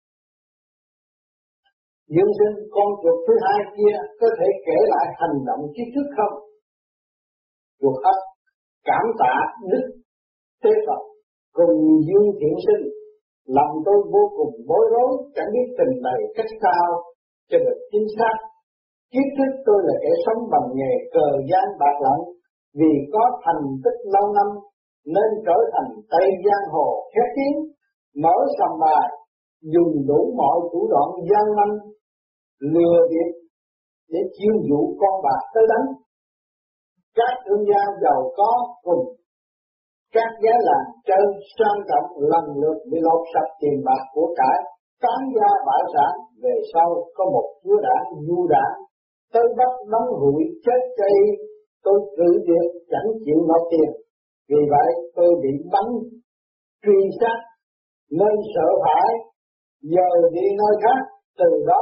Dương sinh, con chuột thứ hai kia có thể kể lại hành động kiếp trước không? Chuột ấp cảm tạ đức Tế Phật cùng Dương Thiện Sinh, lòng tôi vô cùng bối rối, chẳng biết trình bày cách sao cho được chính xác. Kiếp trước tôi là kẻ sống bằng nghề cờ gian bạc lận, vì có thành tích lâu năm nên trở thành Tây Giang Hồ khét tiếng, mở sòng bài, dùng đủ mọi thủ đoạn gian manh, lừa bịp để chiêu dụ con bạc tới đánh. Các thương gia giàu có cùng các giá làng chơi sang trọng lần lượt bị lột sạch tiền bạc của cải, tán gia bại sản. Về sau có một chúa đảng du đảng tới bắt đóng hụi chết chay, tôi cử việc chẳng chịu nộp tiền, vì vậy tôi bị bắn truy sát nên sợ hãi, giờ đi nơi khác. Từ đó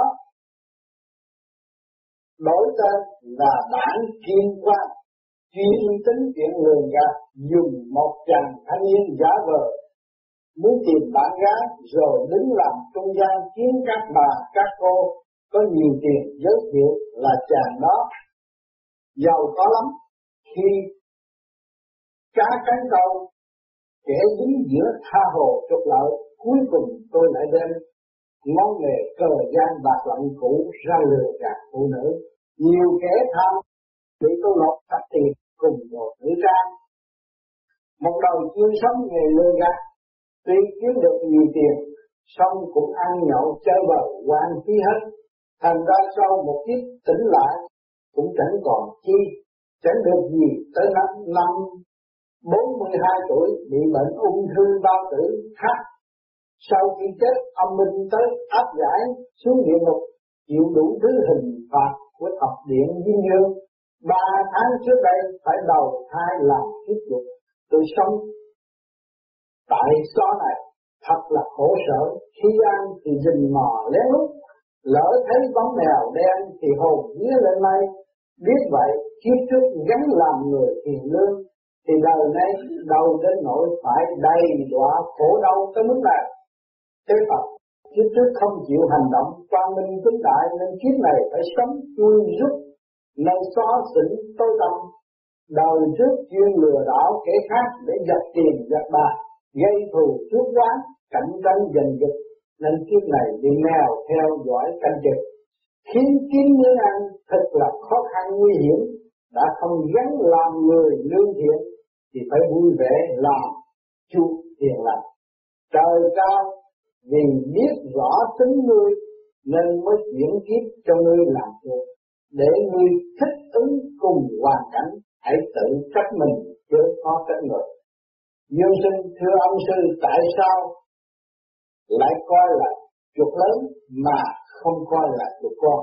đổi tên là Đảng Kim Quan, chuyên tính chuyện lường gạt, dùng một chàng thanh niên giả vờ muốn tìm bạn gái rồi đứng làm trung gian khiến các bà các cô có nhiều tiền giới thiệu là chàng đó giàu có lắm. Khi cá cánh câu kẻ dính giữa tha hồ trục lợi, cuối cùng tôi lại đem món nghề cờ gian bạc lận cũ ra lừa gạt phụ nữ. Nhiều kẻ tham bị tôi lột sạch tiền cùng một nữ trang. Một đời chuyên sống nghề lừa gạt, tuy kiếm được nhiều tiền, xong cũng ăn nhậu chơi bời hoang phí hết. Thành ra sau một kiếp tỉnh lại cũng chẳng còn chi, chẳng được gì tới năm 42 tuổi bị bệnh ung thư bao tử khác. Sau khi chết, âm minh tới áp giải xuống địa ngục, chịu đủ thứ hình phạt của thập điện Diêm Vương. 3 tháng trước đây phải đầu thai làm kiếp chuột. Tôi sống tại xó này thật là khổ sở, khi ăn thì rình mò lén lút, lỡ thấy bóng mèo đen thì hồn vía lên mây, Biết vậy, kiếp trước gắn làm người hiền lương, thì đời nay đâu đến nỗi phải đầy đọa khổ đau tới mức này. Thế Phật, kiếp trước không chịu hành động quang minh chính đại, nên kiếp này phải sống chui rút, nơi xóa xỉnh tối tăm. Đời trước chuyên lừa đảo kẻ khác để giật tiền giật bạc, gây thù chuốc oán, cạnh tranh giành giật, nên kiếp này bị mèo theo dõi canh chừng, khiến kiếm miếng ăn thật là khó khăn nguy hiểm. Đã không gắn làm người lương thiện thì phải vui vẻ làm chủ hiền lành. Trời cao vì biết rõ tính ngươi nên mới chuyển kiếp cho ngươi làm việc, để ngươi thích ứng cùng hoàn cảnh. Hãy tự trách mình chứ khó trách người. Dương Sinh thưa ông sư, tại sao lại coi là chuột lớn mà không coi là chuột con?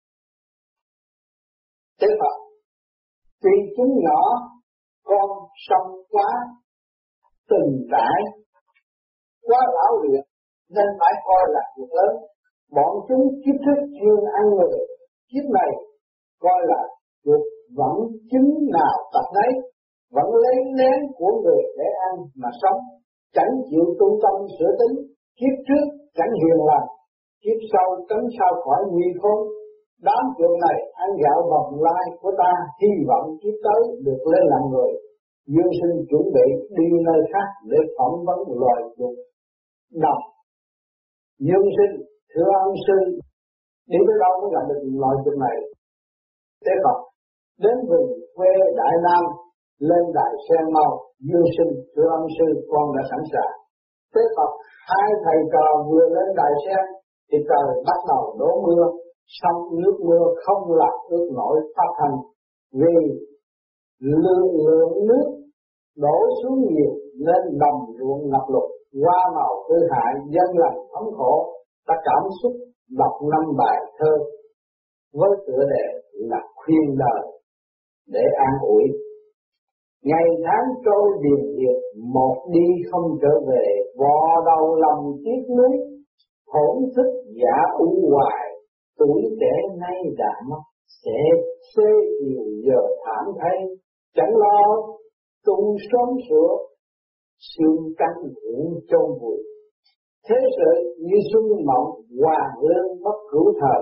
Thế Phật, tuy chúng nhỏ con sông quá từng trải, quá lão luyện nên phải coi là chuột lớn. Bọn chúng kiếp trước chuyên ăn người, kiếp này coi là chuột vẫn chứng nào tập đấy, vẫn lấy lén của người để ăn mà sống, chẳng chịu tu tâm sửa tính. Kiếp trước chẳng hiền lành, kiếp sau tránh sao khỏi nguy khốn. Đám chuột này ăn gạo bồng lai của ta, hy vọng kiếp tới được lên làm người. Dương Sinh chuẩn bị đi nơi khác để phỏng vấn loài chuột độc. Dương Sinh thưa ông sư, đi tới đâu mới gặp được loài chuột này? Thế Phật, đến vùng quê Đại Nam, lên đài sen mau. Dương Sinh thưa ông sư, con đã sẵn sàng. Thế Phật, hai thầy trò vừa lên đài sen thì trời bắt đầu đổ mưa, sông nước mưa không làm ướt nổi phát thành, vì lượng nước đổ xuống nhiều nên đồng ruộng ngập lụt, hoa màu hư hại, dân lành thống khổ. Ta cảm xúc đọc 5 bài thơ với tựa đề là khuyên đời để an ủi. Ngày tháng trôi điền điệp, một đi không trở về, vò đầu lòng tiếc nuối, thổn thức giả u hoài. Tuổi trẻ nay đã mất, sẽ xê chiều giờ thảm thay, chẳng lo tu sớm sửa, xương căng hưởng chôn vùi. Thế sự như xuân mộng, hoàng lương bất cửu thời.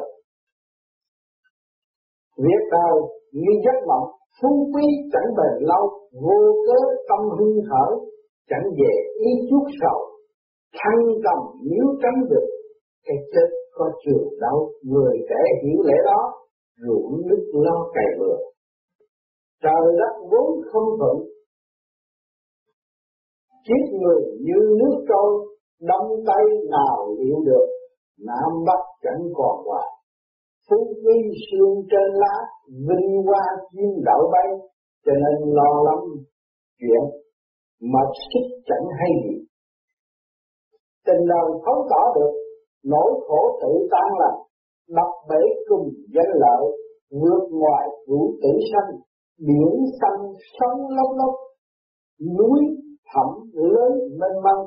Việc đời như giấc mộng, phú quý chẳng bền lâu, vô cớ tâm hưng hở, chẳng về ý chuốc sầu. Thăng cầm nếu tránh được, cái chết có trường đâu. Người trẻ hiểu lẽ đó, ruộng nước lo cày bừa. Trời đất vốn không thuận, kiếp người như nước trôi, đông tây nào liệu được, nam bắc chẳng còn hoài. Phú quý sương trên lá, vinh hoa chim đậu bay, cho nên lo lắm chuyện mà sức chẳng hay gì. Tình đời thấu tỏ được, nỗi khổ tự tan lành, đập bể cùng danh lợi, vượt ngoài vũ tử sanh, biển xanh sông lốc lốc, núi thẳm lớn mênh mông.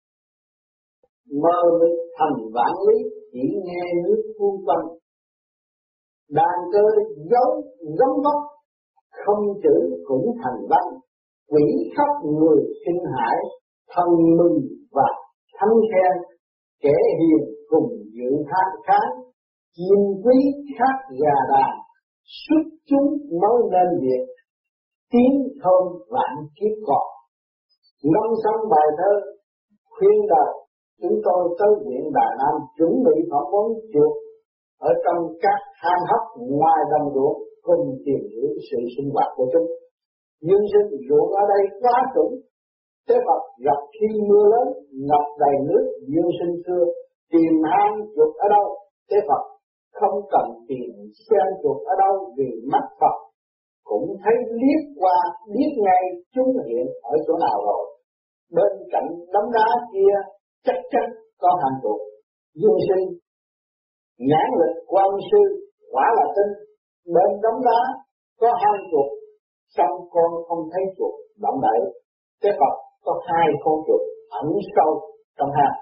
Mơ mịt thành vạn lý, chỉ nghe nước cuốn quanh. Đàn cơ dấu giống vóc, không chữ cũng thành văn. Quỷ khóc người sinh hải, thân mừng và thánh khen. Kẻ hiền cùng dự than kháng, chim quý khác gà đàn. Xuất chúng mới nên việc, tiếng thơm vạn kiếp còn. Ngâm xong bài thơ khuyên đời, chúng tôi tới viện Đà Nam chuẩn bị phỏng vấn chuột ở trong các hang hốc ngoài đồng ruộng, cùng tìm hiểu sự sinh hoạt của chúng. Dương Sinh ruộng ở đây quá trũng, Thế Phật gặp khi mưa lớn ngập đầy nước. Dương Sinh xưa tìm hang chuột ở đâu? Thế Phật không cần tìm xem chuột ở đâu, vì mắt Phật cũng thấy liếc qua biết ngay chúng hiện ở chỗ nào rồi. Bên cạnh đống đá kia chắc chắn có hang chuột. Dương Sinh nhãn lực quan sư quả là tin, bên đống đá có hang chuột, xong con không thấy chuột động đậy. Thế Phật có 2 con chuột ẩn sâu trong hang.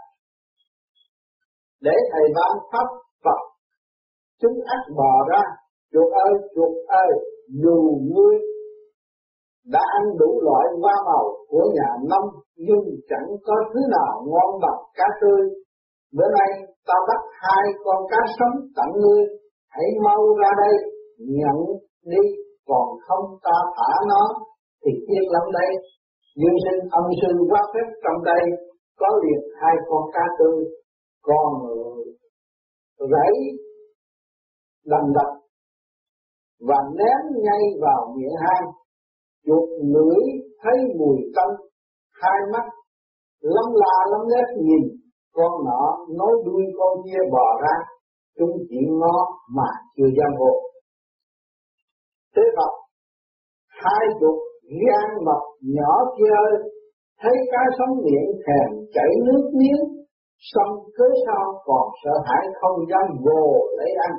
Để thầy ban pháp Phật, chúng ắt bò ra, chuột ơi dù ngươi đã ăn đủ loại hoa màu của nhà nông, nhưng chẳng có thứ nào ngon bằng cá tươi. Bữa nay ta bắt 2 con cá sống tặng ngươi, hãy mau ra đây nhận đi, còn không ta thả nó thì tiếc lắm đây. Dương Sinh ân sư quá phép trong đây có liền 2 con cá tươi, còn rẫy đầm đập và ném ngay vào miệng hang. Chuột lưỡi thấy mùi tanh, 2 mắt lấm la lấm lét nhìn con nọ nối đuôi con kia bò ra, chúng chuyện nó mà chưa dám vô. Thế Phật, 2 chuột gan mập nhỏ kia ơi, thấy cá sống miệng thèm chảy nước miếng, xong cớ sao còn sợ hãi không dám vô lấy ăn.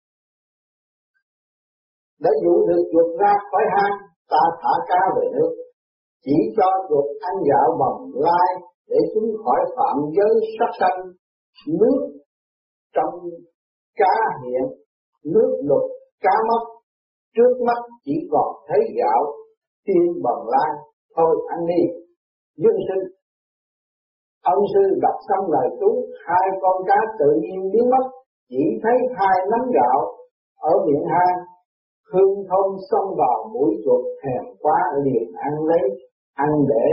Để dụ được chuột ra khỏi hang, ta thả cá về nước, chỉ cho chuột ăn gạo bằng lai để chúng khỏi phạm giới sát sanh. Nước trong cá hiện, nước lục cá mất, trước mắt chỉ còn thấy gạo tiên bằng lai, thôi ăn đi. Dương Sinh ân sư đọc xong lời chú, 2 con cá tự nhiên biến mất, chỉ thấy 2 nắm gạo ở miệng hang. Hương thơm xông vào mũi chuột thèm quá liền ăn lấy, ăn để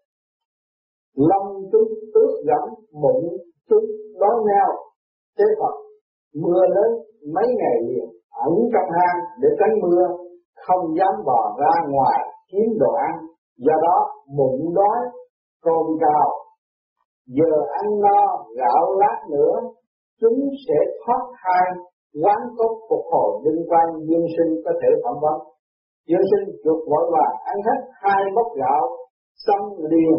lông chúng ướt đẫm, bụng chúng đói meo. Thế Phật, mưa lớn mấy ngày liền ẩn trong hang để tránh mưa, không dám bò ra ngoài kiếm đồ ăn, do đó bụng đói cồn cào. Giờ ăn no gạo lát nữa chúng sẽ thoát thai, quán cốt phục hồi liên quan. Dương Sinh có thể phỏng vấn. Dương Sinh chuột vội vàng ăn hết 2 bốc gạo, xong liền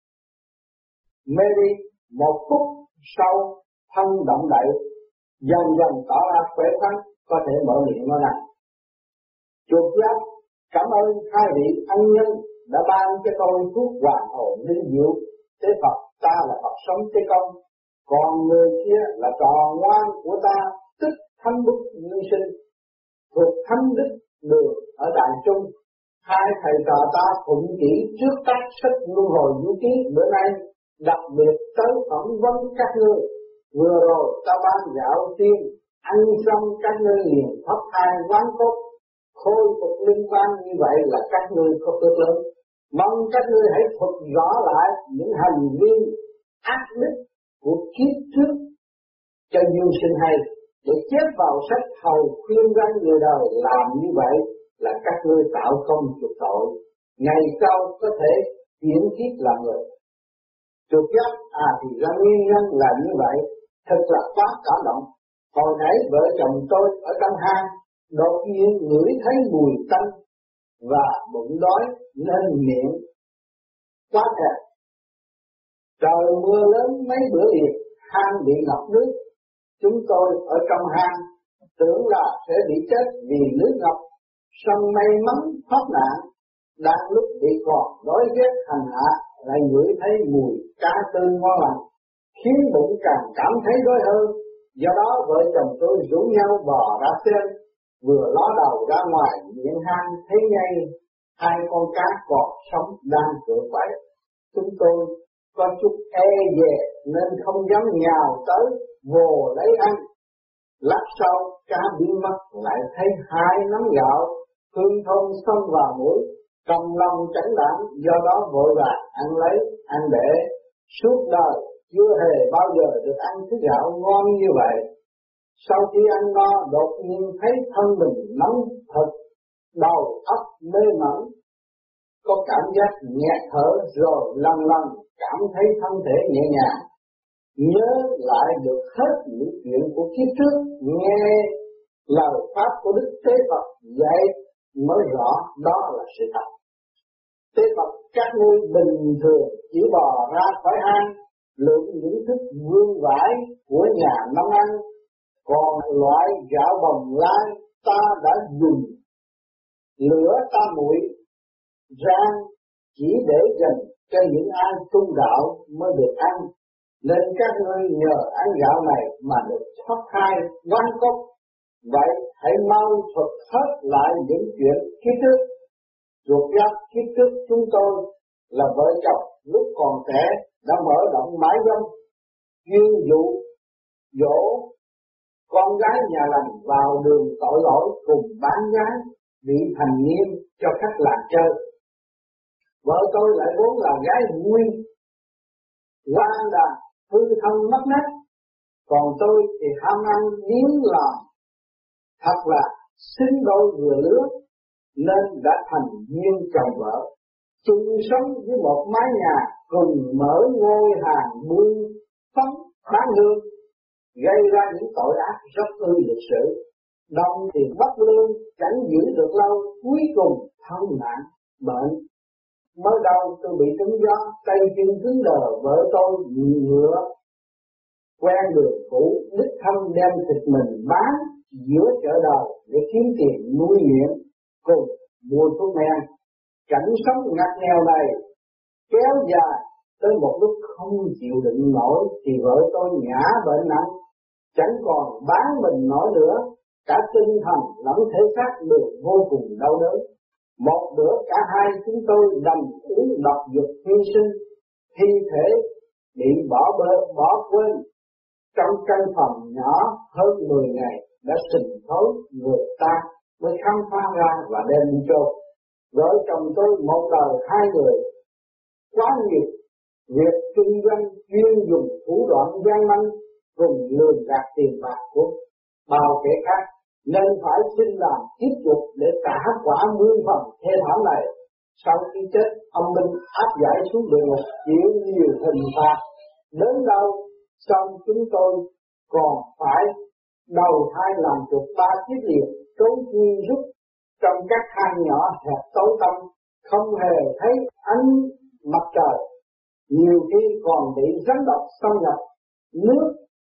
mê đi. 1 phút sau thân động đậy, dần dần tỏ ra khỏe khoắn, có thể mở miệng nói rằng: chuột giác cảm ơn 2 vị ân nhân đã ban cho tôi thuốc hoàn hồn linh diệu. Thế Phật, ta là Phật sống thế công, còn người kia là trò ngoan của ta, tức Thánh Đức Dương Sinh thuộc Thánh Đức Đường ở Đại Trung. 2 thầy trò ta phụng chỉ trước tác sách luân hồi vũ ký bữa nay, đặc biệt tới phỏng vấn các ngươi. Vừa rồi ta ban gạo tiên, ăn xong các ngươi liền thoát thai quán cốt, khôi phục linh quan. Như vậy là các ngươi có phước lớn. Mong các ngươi hãy thuật rõ lại những hành vi ác đức của kiếp trước cho Dương Sinh hay, để chép vào sách hầu khuyên răn người đời. Làm như vậy là các ngươi tạo công chuộc tội, ngày sau có thể chuyển kiếp làm người. Chuột giác thì ra nguyên nhân là như vậy, thật là quá cảm động. Hồi nãy vợ chồng tôi ở trong hang đột nhiên ngửi thấy mùi tanh và bụng đói nên miệng quá thèm. Trời mưa lớn mấy bữa liền, hang bị ngập nước. Chúng tôi ở trong hang tưởng là sẽ bị chết vì nước ngập, song may mắn thoát nạn. Đang lúc bị còn đói ghét hành hạ, lại ngửi thấy mùi cá tươi ngon lành, khiến bụng càng cảm thấy đói hơn. Do đó vợ chồng tôi rủ nhau bò ra xem, vừa ló đầu ra ngoài miệng hang thấy ngay 2 con cá còn sống đang cựa quậy. Chúng tôi có chút e dè nên không dám nhào tới vồ lấy ăn. Lát sau cá biến mất, lại thấy 2 nắm gạo, hương thơm xông vào mũi, cầm lòng chẳng đảm, do đó vội vàng ăn lấy, ăn để. Suốt đời chưa hề bao giờ được ăn thứ gạo ngon như vậy. Sau khi ăn no, đột nhiên thấy thân mình nóng thật, đầu óc mê mẩn, có cảm giác nghẹt thở, rồi lần lần cảm thấy thân thể nhẹ nhàng. Nhớ lại được hết những chuyện của kiếp trước, nghe lời pháp của Đức Thế Phật dạy mới rõ đó là sự thật. Thế Phật, các ngươi bình thường chỉ bò ra khỏi hang, lượm những thức vương vãi của nhà nông ăn, còn loại gạo bồng lai ta đã dùng lửa ta nguội rang chỉ để dành cho những ai tu đạo mới được ăn, nên các ngươi nhờ ăn gạo này mà được thoát thai quán cốt. Vậy hãy mau thuật hết lại những chuyện kiếp trước. Ruột giáp kiếp trước chúng tôi là vợ chồng lúc còn trẻ đã mở động mái dâm, chuyên dụ dỗ con gái nhà lành vào đường tội lỗi cùng bán gái bị thành niên cho khách làng chơi. Vợ tôi lại vốn là gái nguyên, quan đàn hư thân mất nét, còn tôi thì ham ăn miếng làm, thật là sinh đôi vừa lứa, nên đã thành duyên chồng vợ, chung sống với một mái nhà cùng mở ngôi hàng buôn phóng bán lương, gây ra những tội ác rất lịch sử. Đồng thì bất lương chẳng giữ được lâu, cuối cùng thân nạn bệnh. Mới đầu tôi bị trúng gió, tay chân cứng đờ, vợ tôi ngựa quen đường cũ, đích thân đem thịt mình bán giữa chợ đời để kiếm tiền nuôi nghiện cùng mua thuốc men. Cảnh sống ngặt nghèo này kéo dài tới một lúc không chịu đựng nổi thì vợ tôi ngã bệnh nặng, chẳng còn bán mình nổi nữa, cả tinh thần lẫn thể xác đều vô cùng đau đớn. Một bữa cả hai chúng tôi đành uống độc dược hy sinh, thi thể bị bỏ quên trong căn phòng nhỏ hơn 10 ngày đã sình thối, người ta mới khám phá ra và đem đi chôn. Vợ chồng tôi một đời hai người, quá nhiều việc kinh doanh chuyên dùng thủ đoạn gian manh cùng lừa gạt tiền bạc của bao kẻ khác, nên phải xin làm tiếp tục để trả quả muôn phần thê thảm này. Sau khi chết, ông Minh áp giải xuống địa ngục chịu nhiều hình phạt, đến đâu xong chúng tôi còn phải đầu thai làm chuột 3 kiếp liền, trốn chui rút trong các hang nhỏ hẹp tối tăm, không hề thấy ánh mặt trời, nhiều khi còn bị rắn độc xâm nhập, nước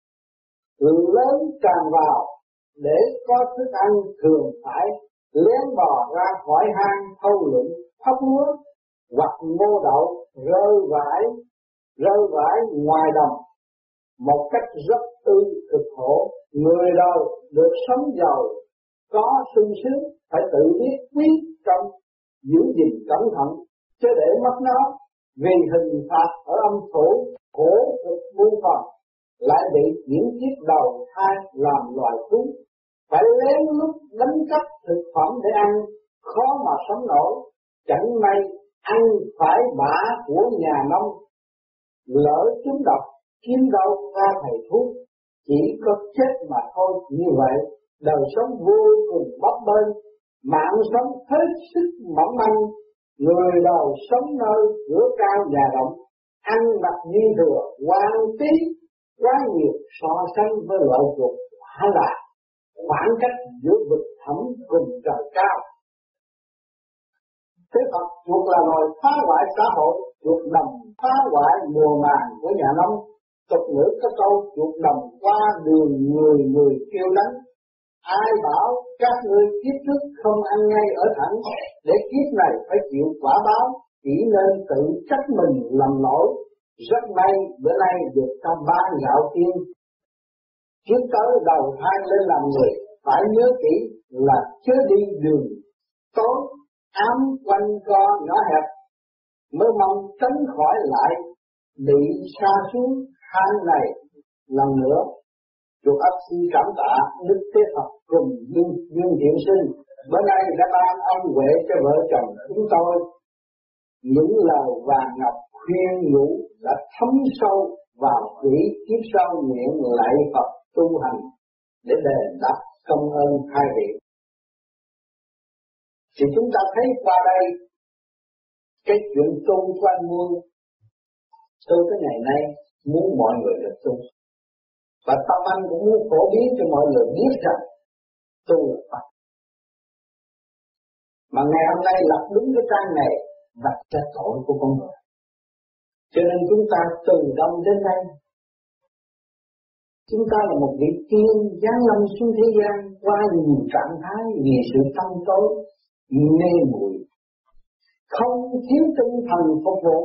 lớn tràn vào để có thức ăn, thường phải lén bò ra khỏi hang thâu lượm thóc lúa hoặc ngô đậu rơi vãi ngoài đồng, một cách rất cực khổ. Người đời được sống giàu có sung sướng phải tự biết quý trọng, giữ gìn cẩn thận, chứ để mất nó vì hình phạt ở âm phủ khổ cực muôn phần, lại bị chuyển kiếp đầu thai làm loài thú, phải lén lút đánh cắp thực phẩm để ăn, khó mà sống nổi. Chẳng may ăn phải bã của nhà nông, lỡ trúng độc kiếm đâu ra thầy thuốc, chỉ có chết mà thôi. Như vậy đời sống vô cùng bấp bênh, mạng sống hết sức mỏng manh. Người đời sống nơi cửa cao nhà rộng, ăn mặc dư thừa, hoang phí quá nhiều so sánh với loại chuột quả là khoảng cách giữa vực thẳm cùng trời cao. Thế thật, chuột là loài phá hoại xã hội, chuột đồng phá hoại mùa màng của nhà nông. Tục ngữ có câu chuột đồng qua đường người kêu đánh. Ai bảo các ngươi kiếp trước không ăn ngay ở thẳng, để kiếp này phải chịu quả báo, chỉ nên tự trách mình lầm lỗi. Rất may bữa nay được ta ban gạo tiên, trước tới đầu thai lên làm người, phải nhớ kỹ là chớ đi đường tối ám quanh co nhỏ hẹp, mới mong tránh khỏi lại bị sa xuống hang này lần nữa. Chuột ấp xin cảm tạ Đức Thế Phật cùng Dương Thiện Sinh bữa nay đã ban ân huệ cho vợ chồng chúng tôi. Những lời vàng ngọc khuyên nhủ đã thấm sâu vào quỷ kiếp sau, nguyện lạy Phật tu hành để đền đáp công ơn hai vị. Thì chúng ta thấy qua đây cái chuyện tu của anh Muôn, tôi tới ngày nay muốn mọi người được tu, và tâm anh cũng muốn phổ biến cho mọi người biết rằng tu là Phật. Mà ngày hôm nay lập đúng cái trang này đặt ra tội của con người, cho nên chúng ta từ đông đến nay, chúng ta là một vị tiên giáng lâm xuống thế gian qua nhiều trạng thái vì sự tâm tối mê muội, không thiếu tinh thần phục vụ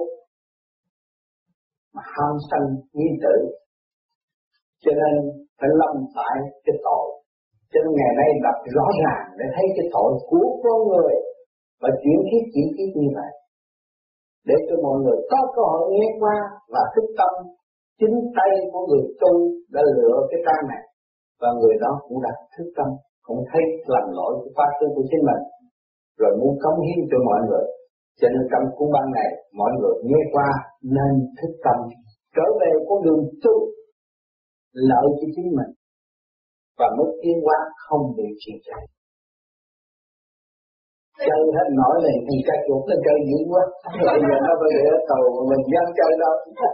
mà ham sân nghi tử, cho nên phải lâm phải cái tội Cho nên ngày nay đọc rõ ràng để thấy cái tội của con người và chuyển kiếp như vậy. Để cho mọi người có cơ hội nghe qua và thức tâm. Chính tay của người tu đã lựa cái trang này và người đó cũng đã thức tâm, cũng thấy lầm lỗi của quá khứ của chính mình, rồi muốn cống hiến cho mọi người. Cho nên trong cuốn băng này mọi người nghe qua nên thức tâm, trở về con đường tu lợi cho chính mình và mới tiến hóa không bị trì trệ. Chơi hết nổi này thì cái chuột nó chơi dữ quá, bây giờ nó phải để ở tàu mình dám chơi đâu.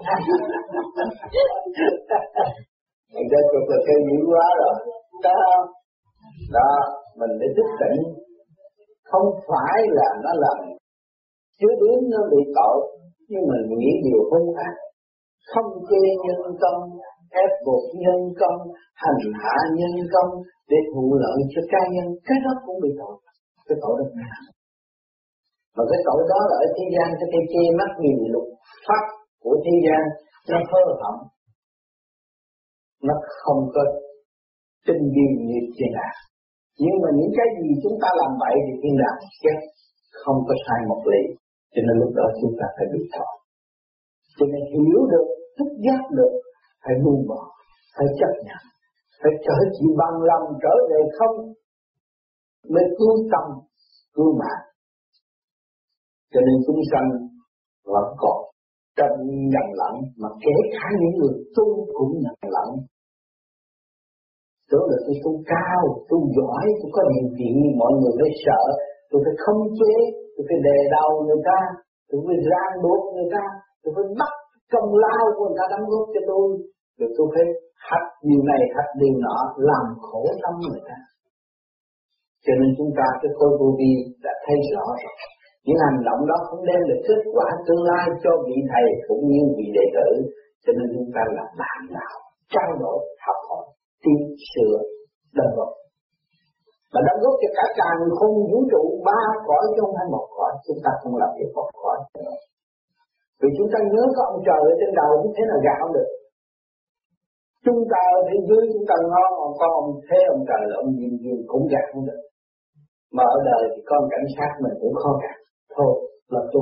Mình chơi chuột là chơi dữ quá rồi, đó không? Đó, mình để thức tỉnh, không phải là nó làm chứa biến nó bị tội, nhưng mình nghĩ điều không ác, không chê nhân công, ép buộc nhân công, hành hạ nhân công để thụ lợi cho cá nhân, cái đó cũng bị tội. Cái tội đó phải làm. Mà cái tội đó là ở thế gian cái che mắt nhìn luật pháp của thế gian nó hơ họng, nó không có tinh vi như thiên đàng. Nhưng mà những cái gì chúng ta làm bậy thì thiên đàng chết, không có sai một lý. Cho nên lúc đó chúng ta phải bị tội. Cho nên hiểu được, thức giác được, phải buông bỏ, phải chấp nhận, phải trở chỉ bằng lòng trở về không mới cứu tâm, cứu mạng. Cho nên chúng sanh vẫn còn trong nhầm lẫn, mà kể cả những người tu cũng nhầm lẫn. Tưởng là tôi tu cao, tu giỏi, tôi có điều kiện, mọi người phải sợ, tôi phải khống chế, tôi phải đè đầu người ta, tôi phải ràng buộc người ta, tôi phải bắt công lao của người ta đóng góp cho tôi, rồi tôi phải hạch điều này, hạch điều nọ, làm khổ tâm người ta. Cho nên chúng ta cái khối vô vi đã thấy rõ rồi. Những hành động đó không đem được kết quả tương lai cho vị thầy cũng như vị đệ tử. Cho nên chúng ta là bạn đạo, trao đổi, học hỏi, tiến sửa, đóng góp. Và đóng góp cho cả càng khung vũ trụ ba cõi chứ không phải một cõi. Chúng ta không làm việc một cõi. Vì chúng ta nhớ có ông trời ở trên đầu không thể nào gạo được. Chúng ta ở phía dưới chúng ta ngon, còn ông thế ông trời là ông nhìn cũng gạt không được. Mà ở đời thì con cảnh sát mình cũng khó gạt. Thôi là tu.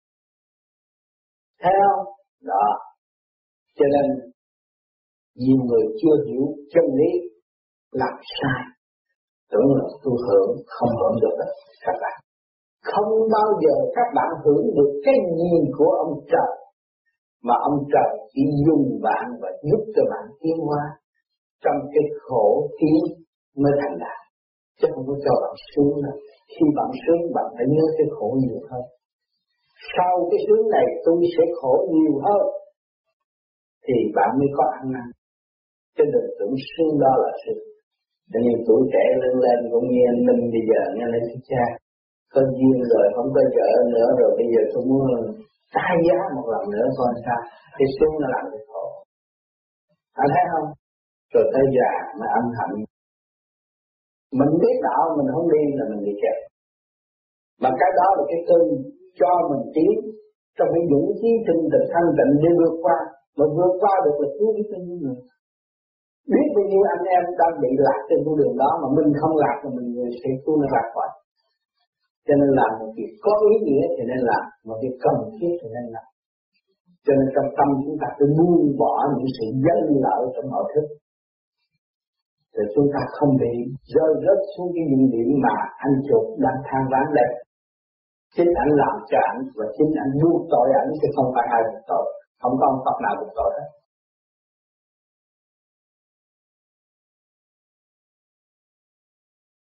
Thấy không? Đó. Cho nên nhiều người chưa hiểu chân lý làm sai. Tưởng là tu hưởng không hưởng được đó các bạn. Không bao giờ các bạn hưởng được cái nhìn của ông trời. Mà ông trời chỉ dùng bạn và giúp cho bạn tiến hóa trong cái khổ tiến mới thành đạt. Chứ không có cho bạn sướng đâu. Khi bạn sướng bạn phải nhớ cái khổ nhiều hơn. Sau cái sướng này tôi sẽ khổ nhiều hơn thì bạn mới có ăn năn. Chứ đừng tưởng sướng đó là sướng. Cho nên tuổi trẻ lên cũng như anh Minh bây giờ nghe lấy thích cha. Có duyên rồi không có vợ nữa rồi bây giờ tôi muốn tái giá một lần nữa coi sao. Cái sướng nó làm cái khổ. Anh thấy không? Rồi tới già mà âm hạnh. Mình biết đạo mình không đi là mình bị kẹt. Mà cái đó là cái cơn cho mình tiến trong cái dũng khí tinh thần thanh tịnh để vượt qua. Mà vượt qua được là cứu biết bao nhiêu người. Biết bao nhiêu anh em đang bị lạc trên con đường đó mà mình không lạc là mình sẽ cứu nó lạc khỏi. Cho nên làm một việc có ý nghĩa thì nên làm, một việc cần thiết thì nên làm. Cho nên trong tâm chúng ta phải buông bỏ những sự dân lợi trong nội thức. Rồi chúng ta không bị rơi rớt xuống cái vùng điểm mà anh chuột đang than vãn đây. Chính anh làm cho anh và chính anh buông tội anh chứ không phải ai buộc tội. Không có ông Phật nào buộc tội hết.